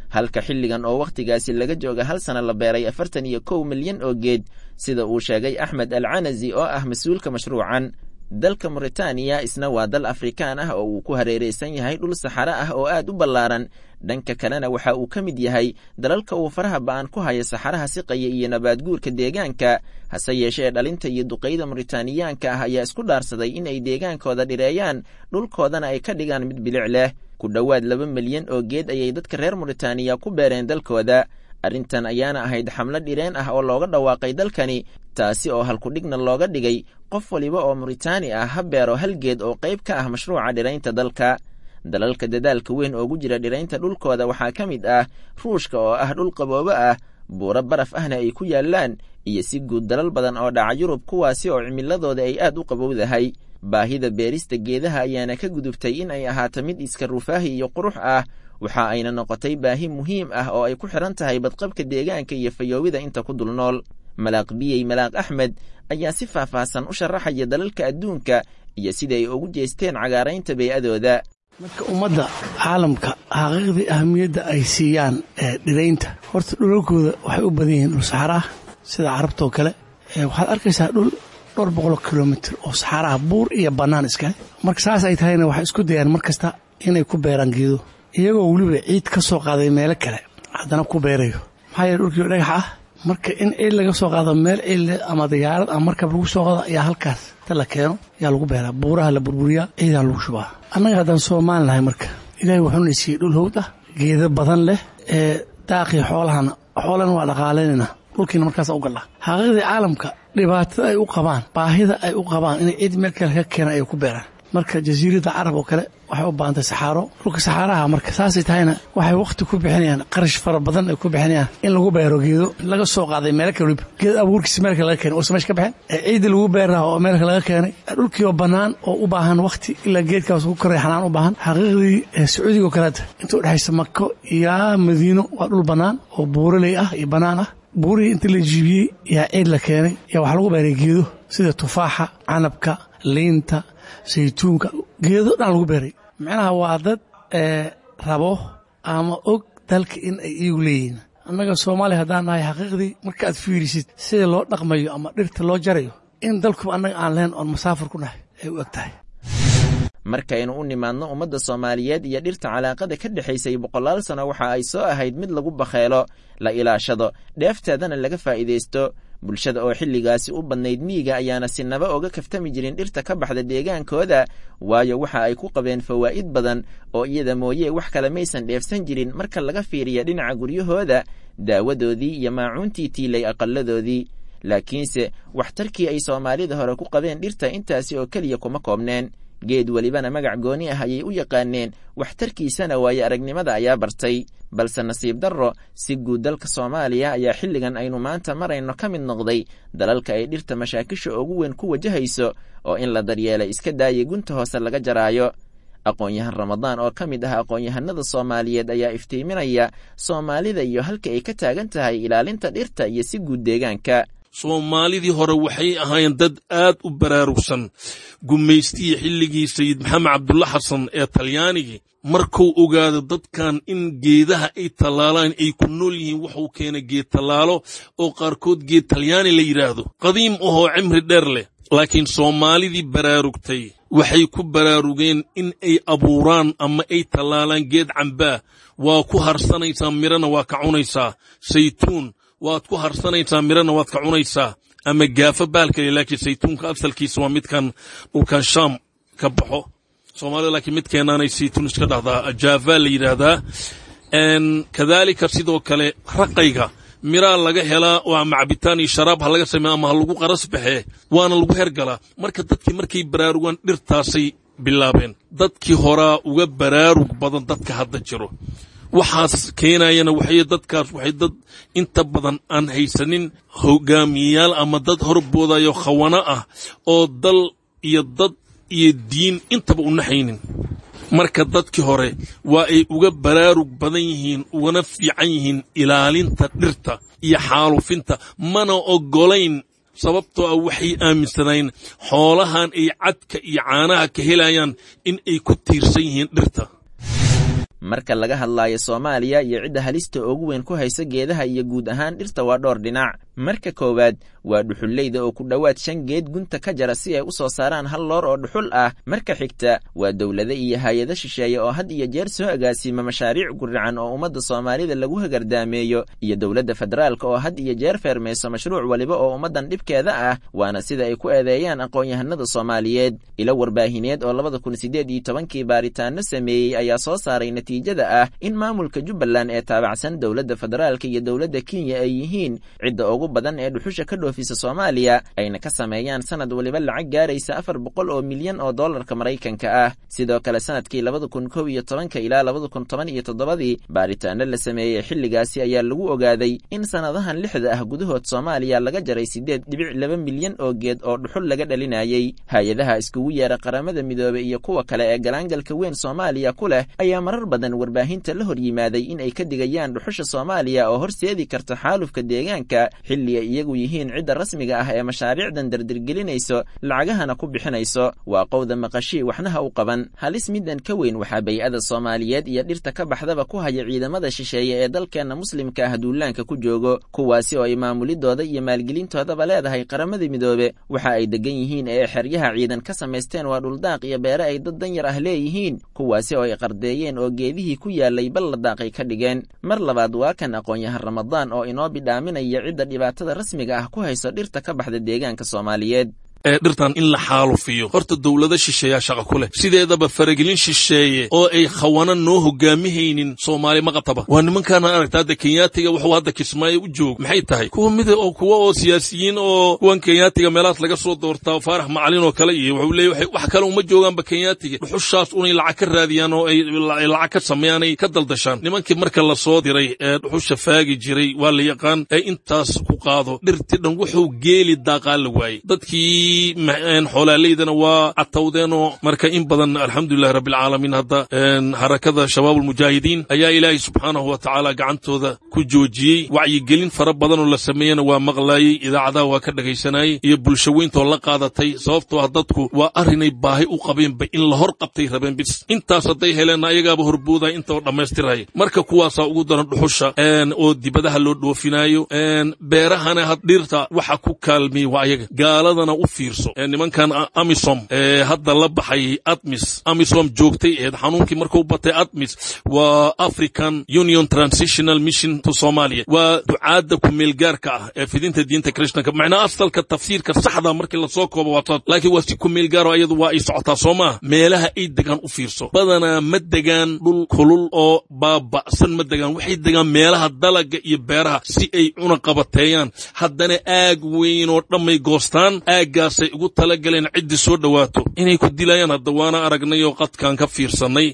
halka xilligan oo wakhtigaasi laga jooga 1 sano la beeray 41 milyan oo geed sida uu sheegay Axmed Al-Canazi oo ah mas'uulka mashruucan. dalka Mauritania isna waa dal Afrikaan ah oo uu ku hareereysan yahay dhul saxara ah oo aad u ballaaran, dhanka kalena waxa uu ka mid yahay dalalka uu faraha ba'an ku haya saxaraha siqaya iyo nabaad guurka deegaanka. hase yeeshee dhalinta iyo duqeyda Mauritaniyaanka ah ayaa isku dhaarsaday in ay deegaankooda dhireeyaan, dhulkoodana ay ka dhigaan mid bilic leh. ku dhowaad 2 milyan oo geed ayay dadka reer Mauritania ku beereen dalkooda. arrintan ayaana ahayd xamlo dhireen ah oo looga dhawaaqay dalkani, taasi oo halkudhigna looga dhigay qof waliba oo Mauritani ah ha beero hal geed oo qayb ka ah mashruuca dhiraynta dalka. dalalka dadaalka weyn oo ugu jira dhiraynta dhulkooda waxaa ka mid ah Ruushka oo ah dhul qaboobo ah, buuro baraf ahna ay ku yaalaan, iyo si guud dalal badan oo dhaca Yurub kuwaasi oo cimiladooda ay aad u qabowdahay. baahida beerista geedaha ayaana ka gudubtay in ay ahaato mid iska rufaahi iyo qurux ah, waxa ayna noqotay baahi muhiim ah oo ay ku xiran tahay badqabka deegaanka iyo fayoowida inta ku dul nool. Malaaq Biyey Malaaq Axmed ayaa si faahfaahsan u sharaxaya dalalka adduunka iyo sida ay ugu jeesteen cagaaraynta beeyadooda. marka ummadda caalamka xaqiiqdii ahamiyadda ay siiyaan dhiraynta, horta dhulalkooda waxay u badan yihiin dhul saxara ah sida carabta oo kale. waxaad arkaysaa dhul 200 kilomitir oo saxaraha buur iyo bannaan iskale. marka saas ay tahayna waxay isku dayaan mar kasta inay ku beeraan geedo, iyagoo weliba ciid ka soo qaaday meelo kale haddana ku beerayo. maxaa yeele dhulkii dhagax ah, marka in ciid laga soo qaado meel ciid ama diyaarad ama markab lagu soo qaado ayaa halkaas ta la keeno ayaa lagu beeraa, buuraha la burburiyaa, ciidaa lagu shubaa. annaga haddaan Soomaali nahay marka ilaahay wuxuuna siiyey dhul hawd ah, geedo badan leh, daaqii xoolana waa dhaqaalaynayna, dhulkiina markaas u gallaa. xaqiiqdii caalamka dhibaatada ay u qabaan, baahida ay u qabaan inay ciid meel kale ka keenaan ay ku beeraan. marka jasiiradda carab oo kale waxay u baahantay saxaaro, dhulka saxaaraha marka saasay tahayna waxay waqti ku bixinayaan, qarash fara badan ay ku bixinayaan in lagu beero geedo laga soo qaaday meel kale, geed abuurkiisa meel kale laga keenay oo sameesh ka baxeen, ciidii lagu beeraa oo meel kale laga keenay, dhulkii oo bannaan oo u baahan waqti ilaa geedkaas ku koray xanaan u baahan. xaqiiqdii Sacuudiga oo kale inta u dhaxaysa Makko iyo Madiino waa dhul bannaan oo buuraley ah iyo bannaan ah. buurihii inta la jiibiyey yaa ciid la keenay, yaa wax lagu beeray geedo sida tufaaxa, canabka, liinta, saytuunka, geedo dhan lagu beeray. macnaha waa dad rabo ama og dalka in ay iyagu leeyihiin. annaga Soomaaliya haddaan nahay xaqiiqdii markaad fiirisid sida loo dhaqmayo ama dhirta loo jarayo, in dalkuba annaga aan lahayn oon masaafir ku nahay ay u eg tahay. markaynu u nimaadno ummadda Soomaaliyeed iyo dhirta calaaqada ka dhaxaysay 100 sano waxa ay soo ahayd mid lagu bakheelo, la ilaashado, dheefteedana laga faa'iideysto. bulshada oo xilligaasi u badnayd miyiga ayaana sinaba oga kaftami jirin dhirta ka baxda deegaankooda, waayo waxa ay ku qabeen fawaa'id badan oo iyada mooye wax kale maysan dheefsan jirin marka laga fiiriyo dhinaca guryahooda, daawadoodii iyo maacuuntii tiilay aqalladoodii. laakiinse waxtarkii ay Soomaalida hore ku qabeen dhirta intaasi oo keliya kuma koobneen. geed walibana magac gooni ah ayay u yaqaaneen, waxtarkiisana waaye aragnimada ayaa bartay. balse nasiib darro, si guud dalka Soomaaliya ayaa xilligan aynu maanta marayno ka mid noqday dalalka ay dhirta mashaakisha ugu weyn ku wajahayso, oo in la daryeelay iska daayay gunta hoose laga jaraayo. aqoon-yahan Ramadaan oo ka mid ah aqoon-yahanada Soomaaliyeed ayaa iftiiminaya Soomaalida iyo halka ay ka taagan tahay ilaalinta dhirta iyo si guud deegaanka. Soomaalidii hore waxay ahaayeen dad aad u baraarugsan. gumaystii xilligii Sayid Maxamed Cabdulla Xasan ee Talyaanigii markuu ogaado dadkan in geedaha ay talaalaan ay ku nool yihiin, wuxuu keenay geed talaalo oo qaarkood geed Talyaani la yiraahdo, qadiim ahoo cimri dheer leh. laakiin Soomaalidii baraarugtay waxay ku baraarugeen in ay abuuraan ama ay talaalaan geed cambaa, waa ku harsanaysaa mirana waa ka cunaysaa, saytuun waad ku harsanaysaa mirana waad ka cunaysaa, ama gaafa baalkale. laakiin saytuunka asalkiisa waa midkan dhulkan Shaam ka baxo. Soomaalida laakiin midkeenaanay saytuun iska dhahdaa, jaafa la yidhaahdaa. kadaalika sidoo kale raqayga miraa laga helaa, oo ama cabitaan iyo sharaab ha laga sameeya ama ha lagu qaras baxee, waana lagu hergalaa. marka dadkii markay baraarugaan dhirtaasay bilaabeen. dadkii horaa uga baraarug badan dadka hadda jiro. waxaas keenayana dadkaas waxay dad inta badan aan haysanin hogaamiyayaal ama dad horboodayo khawana ah oo dal iyo dad iyo diin intaba u naxaynin. marka dadkii hore waa ay uga baraarug badan yihiin, ugana fiican yihiin ilaalinta dhirta iyo xaalufinta, mana ogolayn. sababtoo ah waxay aaminsanayn xoolahan ay cadka iyo caanaha ka helayaan in ay ku tiirsan yihiin dhirta. marka laga hadlaayo Soomaaliya iyo cidda halista ugu weyn ku haysa geedaha iyo guud ahaan dhirta waa dhowr dhinac. Marka koowaad waa dhuxulleyda oo ku dhowaad 5 geed gunta ka jara si ay u soo saaraan hal loor oo dhuxul ah. Marka xigta waa dawladda iyo hay'ado shisheeye oo had iyo jeer soo agaasima mashaariic gurracan oo ummadda Soomaalida lagu hagardaameeyo, iyo dawladda federaalka oo had iyo jeer feermayso mashruuc waliba oo ummaddan dhibkeeda ah, waana sida ay ku eedeeyaan aqoon-yahanada Soomaaliyeed. Ilo warbaahineed oo 2018 baaritaano sameeyey ayaa soo saaray natiijada ah in maamulka Jubbaland ee taabacsan dawladda federaalka iyo dawladda Kenya ay yihiin cidda ugu badan ee dhuxusha ka dhoofisa Soomaaliya, ayna ka sameeyaan sanad waliba lacag gaaraysa 400 milyan oo dollarka Mareykanka ah. Sidoo kale sanadkii 2011 ilaa 2017 baaritaano la sameeyey xilligaasi ayaa lagu ogaaday in sanadahan 6 ah gudahood Soomaaliya laga jaray 8.2 milyan oo geed oo dhuxul laga dhalinayay. Hay'adaha iskugu yeera qaramada midoobay iyo kuwa kale ee galaangalka weyn Soomaaliya ku leh ayaa marar badan warbaahinta la hor yimaaday in ay ka digayaan dhuxusha Soomaaliya oo horseedi karta xaalufka deegaanka, xilli ay iyagu yihiin cidda rasmiga ah ee mashaariicdan dardargelinayso lacagahana ku bixinayso. Waa qowda maqashii waxnaha u qaban. Halis midan ka weyn waxaa bay'ada Soomaaliyeed iyo dhirta ka baxdaba ku haya ciidamada shisheeye ee dalkeena muslimka ah duulaanka ku joogo, kuwaasi oo ay maamulidooda iyo maalgelintoodaba leedahay qaramada midoobe. Waxa ay degan yihiin ee xeryaha ciidan ka samaysteen waa dhuldaaq iyo beere ay dad danyar ah leeyihiin, kuwaasi oo ay qardeeyeen oo geedihii ku yaalay bal la daaqay ka dhigeen. Mar labaad waa kan aqoon-yahan Ramadaan oo inoo bidhaaminaya cidda dhibaatada rasmiga ah ku hayso dhirta ka baxda deegaanka Soomaaliyeed. dhirtan in la xaalufiyo horta dawlada shisheeyaa shaqo ku leh, sideedaba faragelin shisheeye oo ay khawana noo hogaamihaynin Soomaali ma qabtaba. waa nimankaana aragtaa hadda Kenyaatiga wuxuu hadda Kismaayo u joog maxay tahay kuwa oo siyaasiyiin oo kuwan Kenyaatiga meelahaas laga soo doortaa Faarax Macalin oo kale iyo wuxuu leeyahay wax kale uma joogaanba Kenyaatiga, dhuxushaas unay lacag ka raadiyaan oo ay lacag ka sameeyaan ay ka daldashaan. nimankii marka la soo diray ee dhuxusha faagi jiray waa la yaqaan ee intaas ku qaado dhirti dhan wuxuu geeli daaqaa la waayey. dadkii xoolaaleydana waa catawdeenoo marka in badan alxamdulillahi rabbil caalamiin hadda harakada shabaabul mujaahidiin ayaa ilaahay subxaanahu wa tacaala gacantooda ku joojiyey. wacyigelin fara badan oo la sameeyana waa maqlaayey, idaacadaha waa ka dhagaysanayey iyo bulsho weyntoo la qaadatay, sababtoo ah dadku waa arrinay baahi u qabeenba in la hor qabtay rabeen bis. intaas hadday heleenna ayagaaba horboodaya intoo dhammaystiraya. marka kuwaasaa ugu daran dhuxusha oo dibadaha loo dhoofinaayo. beerahana dhirta waxa ku kaalmiyey waa ayaga. gaaladana u nimankan Amisom hadda la baxay Amisom joogtay ee xanuunkii markuu batay ATMIS waa African Union Transitional Mission to Somalia. waa ducaada ku meel gaarka ah ee fidinta diinta Krishnaanka. macna asalka tafsiirka saxda markii la soo koobo waa laakiin waa si ku meel gaar ayadu waa ay socotaa Soomaa. meelaha ay degan u fiirso, badana ma degan dhul kulul oo baaba'san, ma degan waxay degan meelaha dalaga iyo beeraha si ay una qabateeyaan. haddana aag weyn oo dhamay goostaan gaasay ugu talagaleen ciddi soo dhawaato inay ku dilayaan. hadda waana aragnay oo qadkaan ka fiirsanay.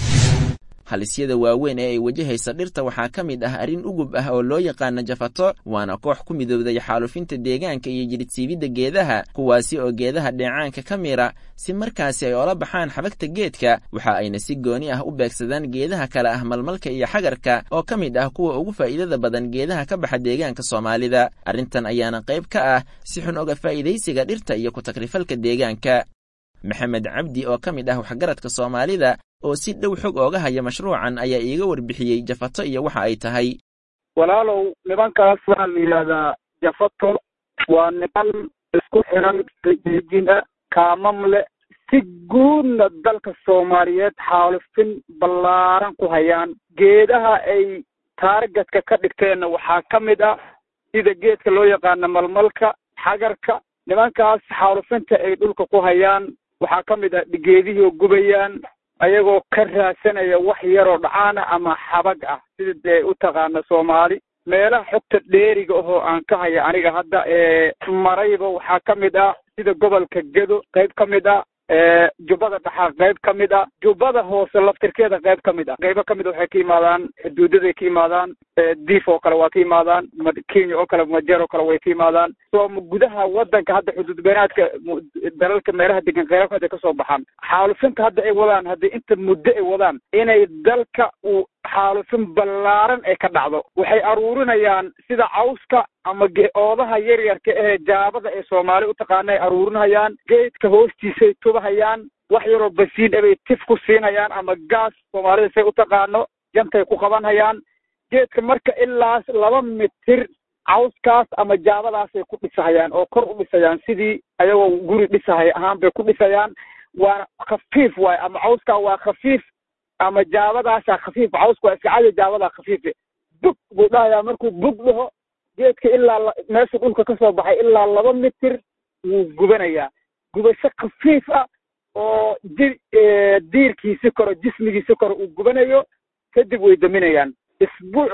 halisyada waaweyn ee ay wajahaysa dhirta waxaa ka mid ah arrin ugub ah oo loo yaqaano jafato, waana koox ku midowday xaalufinta deegaanka iyo jiridsiibidda geedaha, kuwaasi oo geedaha dheecaanka ka mira si markaasi ay oola baxaan xabagta geedka. waxa ayna si gooni ah u beegsadaan geedaha kale ah malmalka iyo xagarka oo ka mid ah kuwa ugu faa'iidada badan geedaha ka baxa deegaanka Soomaalida. arrintan ayaana qayb ka ah si xun uga faa'iidaysiga dhirta iyo ku takrifalka deegaanka. Maxamed Cabdi oo ka mid ah waxgaradka Soomaalida oo si dhow xog ooga haya mashruucan ayaa iiga warbixiyey jafato iyo waxa ay tahay. walaalow nimankaas waxaa la yidhaahdaa jafato waa niman isku xiran jina kaamamle si guudna dalka Soomaaliyeed xaalufin ballaaran ku hayaan. geedaha ay taargetka ka dhigteenna waxaa ka mid ah sida geedka loo yaqaano malmalka, xagarka. nimankaas xaalufinta ay dhulka ku hayaan waxaa ka mid ah geedihii oo gubayaan ayagoo ka raadsanaya wax yaroo dhacaana ama xabag ah sida dee u taqaana Soomaali. meelaha xogta dheeriga oo aan ka haya aniga hadda marayba waxaa ka mid ah sida gobolka Gedo qayb ka mid ah, jubbada dhaxaa qayb ka mid ah, jubbada hoose laftirkeeda qayb ka mid ah. qaybo ka mid waxay ka yimaadaan xuduudaday ka yimaadaan, diif oo kale waa ka yimaadaan, Kenya oo kale, Majeer oo kale way ka yimaadaan. soo gudaha wadanka hadda xuduud beenaadka dalalka meelaha degan qaybo hadda ka soo baxaan. xaalufinta hadda ay wadaan, hadda inta muddo ay wadaan inay dalka uu xaalufin ballaaran ay ka dhacdo. waxay aruurinayaan sida cawska ama oodaha yaryarka ee jaabada ee Soomaali u taqaana ay aruurinayaan. geedka hoostiisay tubahayaan, wax yaroo basiin bay tif ku siinayaan ama gaas Soomaalida say u taqaano. jantay ku qabanhayaan. geedka marka ilaa 2 mitir cawskaas ama jaabadaasay ku dhisahayaan oo kor u dhisayaan sidii ayagoo guri dhisahay ahaan bay ku dhisayaan. waa khafiif waay ama cawskaa waa khafiif ama jaabadaasaa khafiif. cawska waa iska cadi, jaabadaa khafiife. bug buu dhahayaa. markuu bug dhaho geedka ilaa meesha dhulka ka soo baxay ilaa 2 mitir wuu gubanayaa. gubasho khafiif ah oo diirkiisi koro jismigiisi koro uu gubanayo. kadib way daminayaan. isbuuc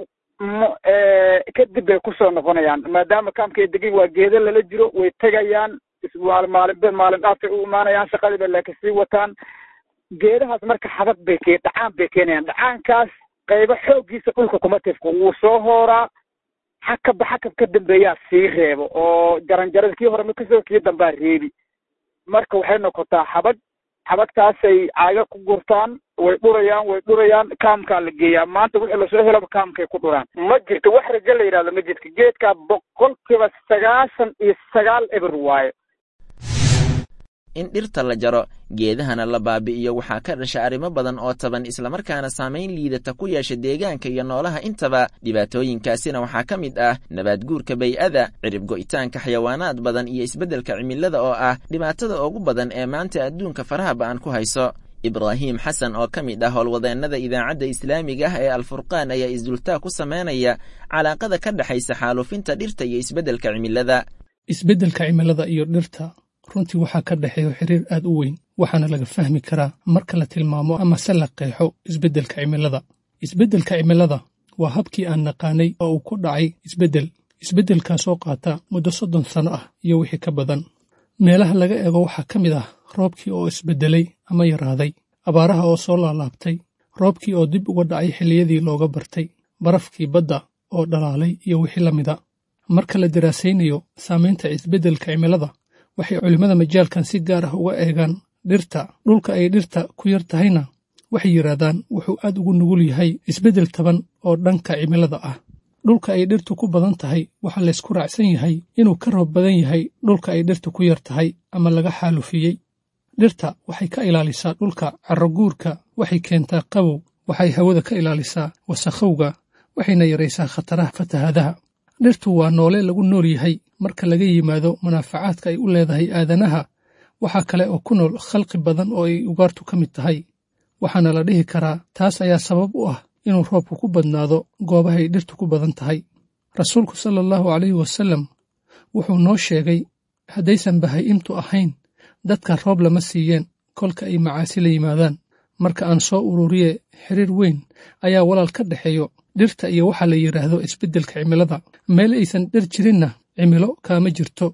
kadib bay kusoo noqonayaan. maadaama kaamkay degan waa geedo lala jiro, way tegayaan. maalin dhaafay u imaanayaan. shaqadii bay laakiin sii wataan. geedahaas marka xabad bay dhacaan bay keenayaan. dhacaankaas qaybo xooggiisa dhulka kuma tifko, wuu soo hooraa. xakab ka dambeeyaa sii reebo oo jaranjarada kii hore kasoo kii dambaa reebi. marka waxay noqotaa xabadkaasay caaga ku gurtaan. way dhurayaan kaamkaa la geeyaa. maanta wixii lasoo helaba kaamkay ku dhuraan. ma jirto wax rajo la yidhahdo ma jirto. geedkaa 99% eber waaye. in dhirta la jaro geedahana la baabi'iyo waxaa ka dhasha arrimo badan oo taban islamarkaana saamayn liidata ku yeesha deegaanka iyo noolaha intaba. dhibaatooyinkaasina waxaa ka mid ah nabaad guurka bay'ada, cirib go'itaanka xayawaanaad badan iyo isbeddelka cimilada oo ah dhibaatada ugu badan ee maanta adduunka faraha ba'an ku hayso. ibraahim xasan oo ka mid ah howlwadeennada idaacadda islaamiga ah ee alfurqaan ayaa isdultaa ku samaynaya calaaqada ka dhexaysa xaalufinta dhirta iyo isbeddelka cimilada. isbeddelka cimilada iyo dhirta runtii waxaa ka dhexeeyo xiriir aad u weyn, waxaana laga fahmi karaa marka la tilmaamo ama se la qeexo isbeddelka cimilada. isbeddelka cimilada waa habkii aan naqaanay oo uu ku dhacay isbeddelkaasoo qaata muddo 30 sano ah iyo wixii ka badan. meelaha laga eego waxaa ka mid ah roobkii oo isbeddelay ama yaraaday, abaaraha oo soo laalaabtay, roobkii oo dib uga dhacay xilliyadii looga bartay, barafkii badda oo dhalaalay iyo wixii la mida. marka la daraasaynayo saamaynta isbeddelka cimilada, waxay culimmada majaalkan si gaar ah uga eegaan dhirta. dhulka ay dhirta ku yar tahayna waxay yidhaahdaan wuxuu aad ugu nugul yahay isbeddel taban oo dhanka cimilada ah. dhulka ay dhirtu ku badan tahay waxaa laysku raacsan yahay inuu ka roob badan yahay dhulka ay dhirtu ku yar tahay ama laga xaalufiyey. dhirta waxay ka ilaalisaa dhulka carroguurka, waxay keentaa qabow, waxay hawada ka ilaalisaa wasakhowga, waxayna yaraysaa khataraha fatahaadaha. dhirtu waa noole lagu nool yahay marka laga yimaado manaafacaadka ay u leedahay aadanaha. waxaa kale oo ku nool khalqi badan oo ay ugaartu ka mid tahay. waxaana la dhihi karaa taas ayaa sabab u ah inuu roobku ku badnaado goobahay dhirtu ku badan tahay. rasuulku sallallahu calayhi wasallam wuxuu noo sheegay haddaysan bahay'imtu ahayn dadka roob lama siiyeen kolka ay macaasi la yimaadaan. marka aan soo ururiye xiriir weyn ayaa walaal ka dhexeeyo dhirta iyo waxa la yidhaahdo isbeddelka cimilada. meel aysan dhir jirinna cimilo kaama jirto.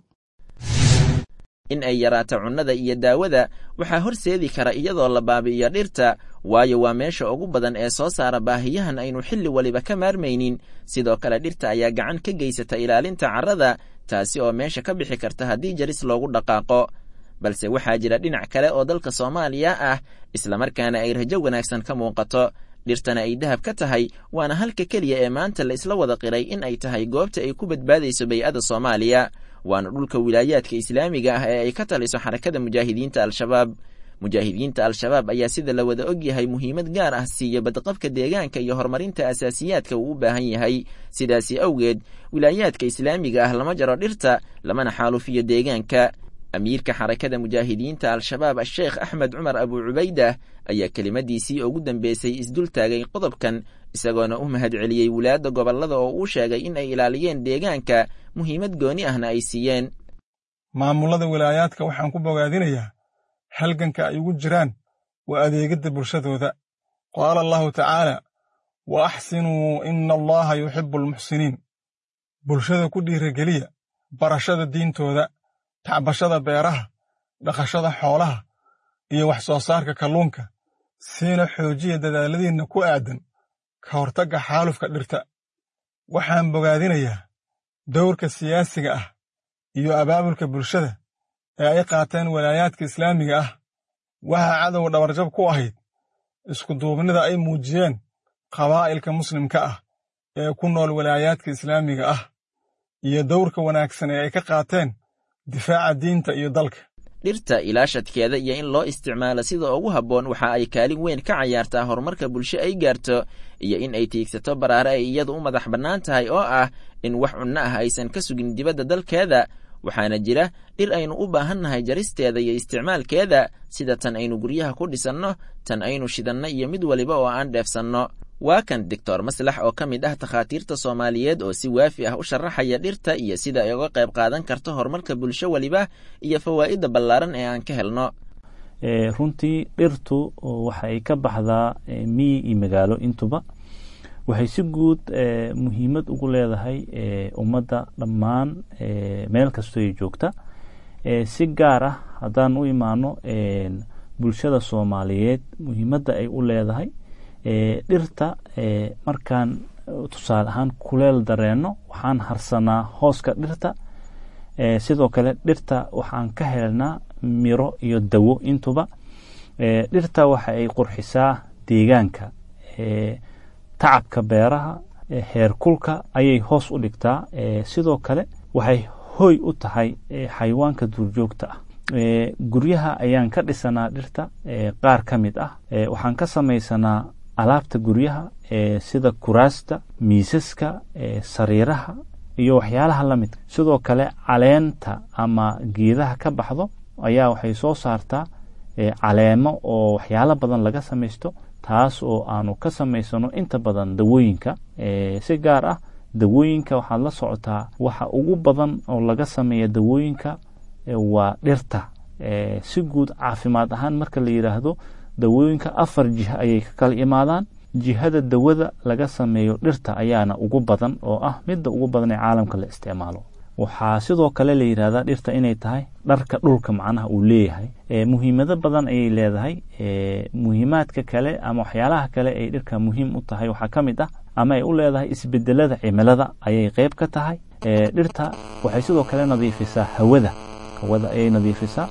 in ay yaraato cunnada iyo daawada waxaa horseedi kara iyadoo la baabi'iyo dhirta, waayo waa meesha ugu badan ee soo saara baahiyahan aynu xilli waliba ka maarmaynin. sidoo kale dhirta ayaa gacan ka geysata ilaalinta carrada, taasi oo meesha ka bixi karta haddii jaris loogu dhaqaaqo. balse waxaa jira dhinac kale oo dalka Soomaaliya ah, islamarkaana ay rajo wanaagsan ka muuqato. dhirtana ay dahab ka tahay, waana halka keliya ee maanta la isla wada qiray in ay tahay goobta ay ku badbaadayso bay'ada Soomaaliya. waana dhulka wilaayaadka islaamiga ah ee ay ka taliso xarakada mujaahidiinta al-shabaab. mujaahidiinta al-shabaab ayaa sida la wada og yahay muhiimad gaar ah siiya badqabka deegaanka iyo horumarinta asaasiyaadka uu u baahan yahay. sidaasi awgeed wilaayaadka islaamiga ah lama jaro dhirta, lamana xaalufiyo deegaanka. amiirka xarakada mujaahidiinta al-shabaab sheekh axmed cumar abu cubayda ayaa kelimadiisii ugu dambeysay isdul taagay qodobkan, isagoona u mahad celiyey wulaadda gobollada oo uu sheegay in ay ilaaliyeen deegaanka, muhiimad gooni ahna ay siiyeen. maamulada wilaayaadka waxaan ku bogaadinayaa halganka ay ugu jiraan waa adeegidda bulshadooda. qaala allahu tacaala wa axsinuu ina allaha yuxibu almuxsiniin. bulshada ku dhiirageliya barashada diintooda, tacbashada beeraha, dhaqashada xoolaha iyo wax soo saarka kalluunka, siina xoojiya dadaaladiinna ku aadan ka hortagga xaalufka dhirta. waxaan bogaadinayaa dowrka siyaasiga ah iyo abaabulka bulshada ee ay qaateen walaayaadka islaamiga ah. waxaa cadow dhabarjab ku ahayd iskuduubnida ay muujiyeen qabaa'ilka muslimka ah ee ku nool walaayaadka islaamiga ah, iyo dowrka wanaagsan ee ay ka qaateen difaaca diinta iyo dalka. dhirta ilaashadkeeda iyo in loo isticmaalo sida ugu habboon waxa ay kaalin weyn ka cayaartaa horumarka bulsho ay gaarto iyo in ay tiigsato baraare ay iyadu u madax bannaan tahay oo ah in wax cunno ah aysan ka sugin dibadda dalkeeda waxaana jira dhir aynu u baahannahay jaristeeda iyo isticmaalkeeda sida tan aynu guryaha ku dhisanno tan aynu shidanno iyo mid waliba oo aan dheefsanno waa kan doctor maslax oo ka mid ah takhaatiirta soomaaliyeed oo si waafi ah u sharaxaya dhirta iyo sida ay uga qayb qaadan karto horumarka bulsho waliba iyo fawaa'idda ballaaran ee aan ka helno runtii dhirtu waxa ay ka baxdaa miyi iyo magaalo intuba waxay si guud muhiimad ugu leedahay ummadda dhammaan meel kastoo ay joogta si gaar ah haddaan u imaano bulshada soomaaliyeed muhiimadda ay u leedahay dhirta markaan tusaale ahaan kuleel dareenno waxaan harsanaa hooska dhirta sidoo kale dhirta waxaan ka helnaa miro iyo dawo intuba dhirta waxa ay qurxisaa deegaanka tacabka beeraha heerkulka ayay hoos u dhigtaa sidoo kale waxay hoy u tahay xayawaanka duurjoogta ah guryaha ayaan ka dhisanaa dhirta qaar ka mid ah waxaan ka samaysanaa alaabta guryaha sida kuraasta miisaska sariiraha iyo waxyaalaha la midka sidoo kale caleenta ama geedaha ka baxdo ayaa waxay soo saartaa caleemo oo waxyaalo badan laga samaysto taas oo aanu ka samaysano inta badan dawooyinka si gaar ah dawooyinka waxaad la socotaa waxa ugu badan oo laga sameeya dawooyinka waa dhirta si guud caafimaad ahaan marka la yidhaahdo dawooyinka 4 jiha ayay ka kala imaadaan jihada dawada laga sameeyo dhirta ayaana ugu badan oo ah midda ugu badan ee caalamka la isticmaalo waxaa sidoo kale la yiraahdaa dhirta inay tahay dharka dhulka macnaha uu leeyahay muhiimado badan ayay leedahay muhiimaadka kale ama waxyaalaha kale ay dhirka muhiim u tahay waxaa ka mid ah ama ay u leedahay isbedelada cimilada ayay qayb ka tahay dhirta waxay sidoo kale nadiifisaa hawada ayay nadiifisaa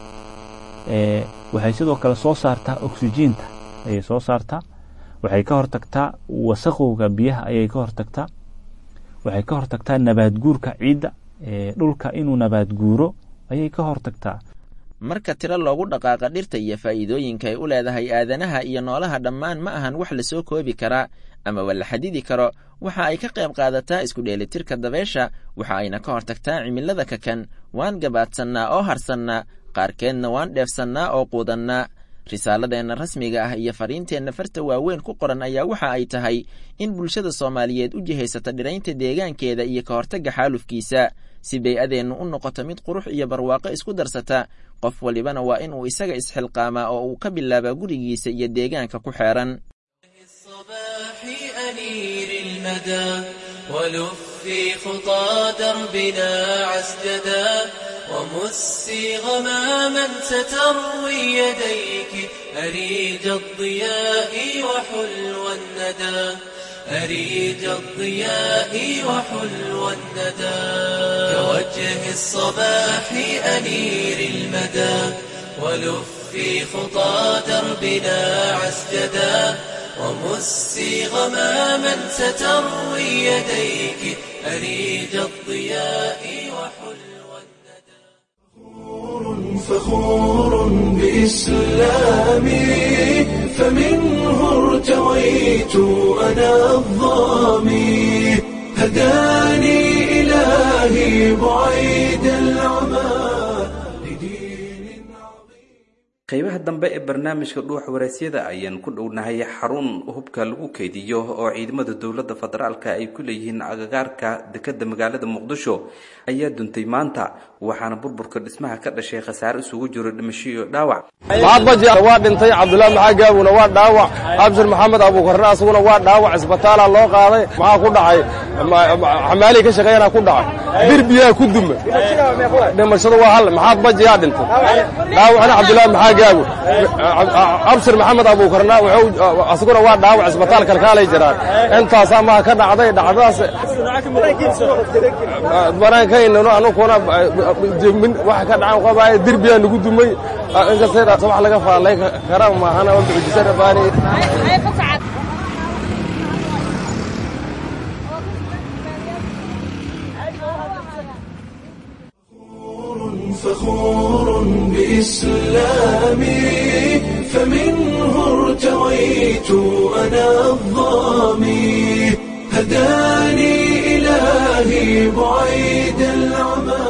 waxay sidoo kale soo saartaa oksijiinta ayay soo saartaa waxay ka hortagtaa wasaqowga biyaha ayay ka hortagtaa waxay ka hortagtaa nabaad guurka ciidda dhulka inuu nabaad guuro ayay ka hortagtaa marka tiro loogu dhaqaaqa dhirta iyo faa'iidooyinka ay u leedahay aadanaha iyo noolaha dhammaan ma ahan wax la soo koobi karaa ama wala xadidi karo waxa ay ka qayb qaadataa isku dheelitirka dabeesha waxa ayna ka hortagtaa cimilada kakan waan gabaadsanaa oo harsannaa qaarkeedna waan dheefsannaa oo quudannaa risaaladeenna rasmiga ah iyo fariinteenna farta waaweyn ku qoran ayaa waxa ay tahay in bulshada soomaaliyeed u jihaysata dhiraynta deegaankeeda iyo ka hortagga xaalufkiisa si bay'adeennu u noqoto mid qurux iyo barwaaqo isku darsata qof walibana waa in uu isaga isxilqaamaa oo uu ka bilaabaa gurigiisa iyo deegaanka ku xeeran ولفي خطى دربنا عسجدا ومسي غماما ستروي يديك أريج الضياء وحلو الندى أريج الضياء وحلو الندى كوجه الصباح أنير المدى ولفي خطى دربنا عسجدا ومسي غماما ستروي يديك أريج الضياء وحلو الندى فخور بإسلامي فمنه ارتويت أنا الظامي هداني إلهي بعيد العمى qaybaha dambe ee barnaamijka dhuuxa waraysyada ayaan ku dhownahay xarun hubka lagu keydiyo oo ciidamada dowladda federaalka ay ku leeyihiin agagaarka dekedda magaalada muqdisho ayaa duntay maanta waxaana burburka dhismaha ka dhashay khasaare isugu jiro dhimasho iyo dhaawac baadbaji waa dhintay cabdullaahi maxaa gaabuna waa dhaawac abshir maxamed abuukarre asaguna waa dhaawac isbitaala loo qaaday maxaa ku dhacay xamaalihi ka shaqeeyana ku dhacay dirbiyaa ku dume dhimashada waa hal maxaad baji yaa dhintay dhaawacna cabdullaahi maxaa gaabu abshir maxamed abuukarna asaguna waa dhaawac isbitaal kalkaalay jiraan intaasaa maha ka dhacday dhacdadaas banaankaynano anukuna waxa ka dhacan qabaaye dirbiyaa nagu dumay inkastay wax laga faallay kara maahana oo bixisa rabaani فخور بإسلامي بإسلامي فمنه ارتويت أنا الظامي هداني إلهي بعيد العمى.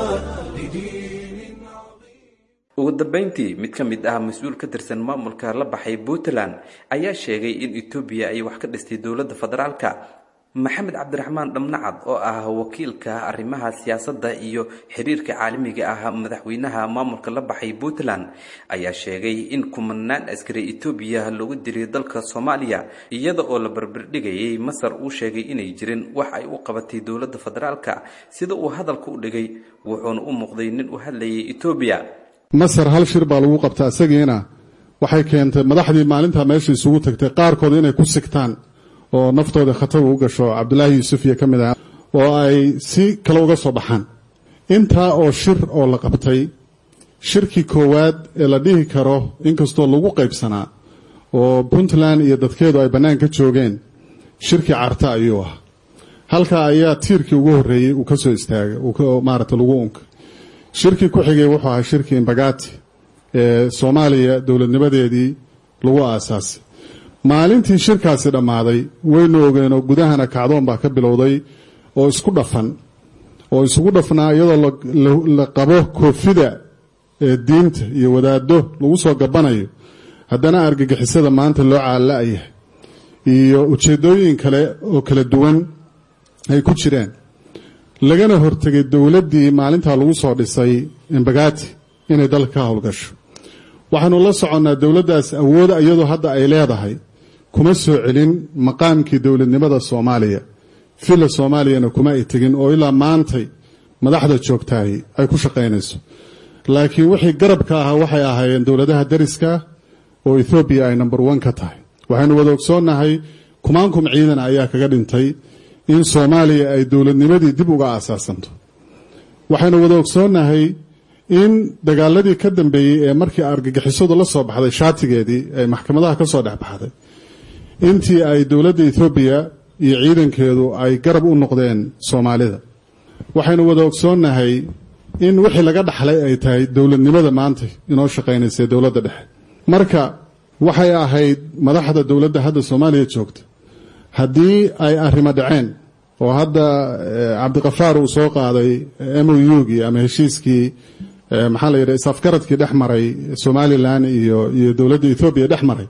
ugu dambeyntii mid ka mid ah mas-uul ka tirsan maamulka la baxay Puntland ayaa sheegay in Ethiopia ay wax ka dhistay dowladda federaalka. maxamed cabdiraxmaan dhamnacad oo ah wakiilka arrimaha siyaasadda iyo xiriirka caalamiga ah madaxweynaha maamulka la baxay Puntland ayaa sheegay in kumanaan askari Ethiopia loogu diray dalka Soomaaliya iyada oo la barbardhigayay Masar uu sheegay inay jireen wax ay u qabatay dowladda federaalka sida uu hadalku u dhigay wuxuuna u muuqday nin u hadlayay Ethiopia. masar hal shir baa lagu qabtaa isagiina waxay keentay madaxdii maalinta meesha isugu tagtay qaarkood inay ku sigtaan oo naftooda khatar u gasho Cabdullaahi Yuusuf iyo kamid ah oo ay si kala uga soo baxaan intaa oo shir oo la qabtay shirkii koowaad ee la dhihi karo inkastoo lagu qaybsanaa oo Puntland iyo dadkeedu ay banaan ka joogeen shirkii Carta ayuu ah halka ayaa tiirkii ugu horeeyay uu ka soo istaagay oo maaragtay lagu unka shirkii ku xigay wuxuu ahaa shirkii Imbagati ee Soomaaliya dawladnimadeedii lagu aasaasay maalintii shirkaasi dhamaaday waynu ogeeno gudahana kacdoon baa ka bilowday oo isku dhafan oo isugu dhafnaa iyadoo la qabo koofida diinta iyo wadaado lagu soo gabanayo haddana argagixisada maanta loo caalaayahay iyo ujeedooyin kale oo kala duwan ay ku jireen lagana hortagay dawladdii maalinta lagu soo dhisay Imbagati inay dalka ka howlgasho waxaanu la soconnaa dawladdaas awood iyadoo hadda ay leedahay kuma soo celin maqaamkii dawladnimada Soomaaliya fila Soomaaliyana kuma ay tagin oo ilaa maantay madaxda joogtaay ay ku shaqeynayso laakiin wixii garabka ah waxay ahaayeen dawladaha dariska oo Ethiopia ay number 1 ka tahay waxaanu wada ogsoonahay kumaankum ciidan ayaa kaga dhintay in Soomaaliya ay dawladnimadii dib uga aasaasanto waxaanu wada ogsoonahay in dagaaladii ka dambeeyay ee markii argagixisadu la soo baxday shaatigeedii ay maxkamadaha ka soo dhaxbaxday intii ay dawladda Ethiopia iyo ciidankeedu ay garab u noqdeen Soomaalida waxaynu wada ogsoonahay in wixii laga dhaxlay ay tahay dawladnimada maanta inoo shaqeynaysa dawladda dhexe marka waxay ahayd madaxda dawladda hadda Soomaaliya joogta haddii ay arrimo dhaceen oo hadda Cabdiqafaar uu soo qaaday MOU-gii ama heshiiskii maxaa la yiraahdaa safkaradkii dhexmaray Somaliland iyo dawladda Ethiopia dhexmaray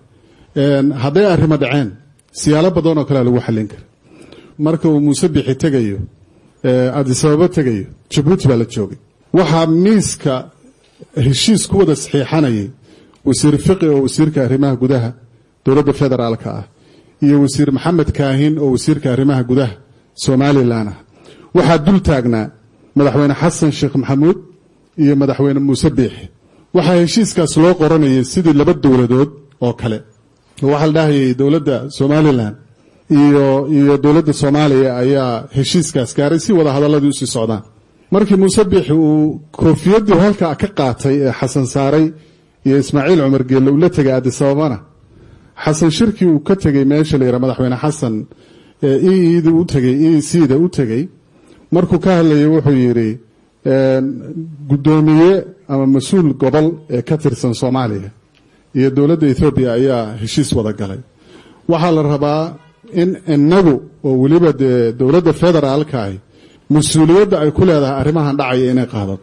hadday arrimo dhaceen siyaalo badan oo kale lagu xalin karo marka uu Muuse Bixi tagayo Addis Ababa tagayo Djibouti baa la joogay waxa miiska heshiis ku wada saxiixanayay wasiir fiqi oo wasiirka arrimaha gudaha dawladda federaalka ah iyo wasiir Maxamed Kaahin oo wasiirka arrimaha gudaha Somaliland waxa dul taagnaa madaxweyne Xasan Sheekh Maxamuud iyo madaxweyne Muuse Bixi waxa heshiiskaas loo qoranayay sidii laba dawladood oo kale waxa la dhahay dawladda Somaliland iyo dawladda Soomaaliya ayaa heshiiskaas gaaray si wada hadalladii u sii socdaan markii Muuse Bixi uu koofiyadii halka ka qaatay ee Xasan Saaray iyo Ismaaciil Cumar Geelle uu la tagay Addis Ababa Xasan shirkii uu ka tagay meesha la yiraahdo madaxweyne Xasan EEC-da u tagay markuu ka hadlayay wuxuu yiri gudoomiye ama mas'uul gobol ee ka tirsan Soomaaliya iyo dawladda Ethiopia ayaa heshiis wada galay waxa la rabaa in inagu oo waliba dawladda federaalka ay mas'uuliyadda ay ku leedahay arrimahan dhacay inay qaadato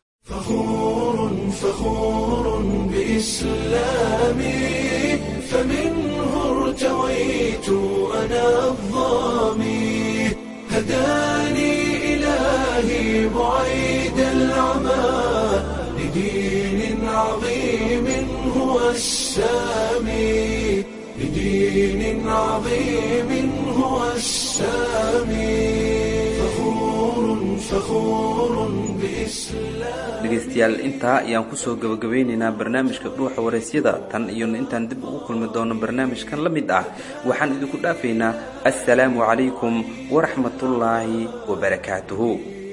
فخور بإسلامي فمنه ارتويت أنا الظامي هداني إلهي بعيد العمى لدين عظيم هو السامي لدين عظيم هو السامي فخور بإسلام dhegeystayaal intaa ayaan kusoo gabagabeynaynaa barnaamijka dhuuxa waraysyada tan iyo intaan dib ugu kulmi doono barnaamijkan la mid ah waxaan idinku dhaafaynaa assalaamu calaykum waraxmatullaahi wabarakaatuhu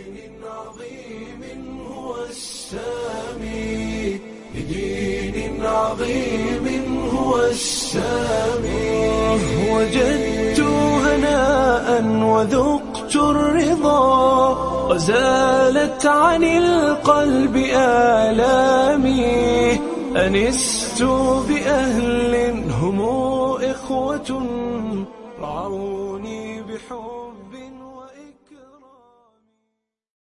بدين عظيم هو السامي وجدت هناء وذقت الرضا وزالت عن القلب آلامي أنست بأهل هم إخوة رعوني بحب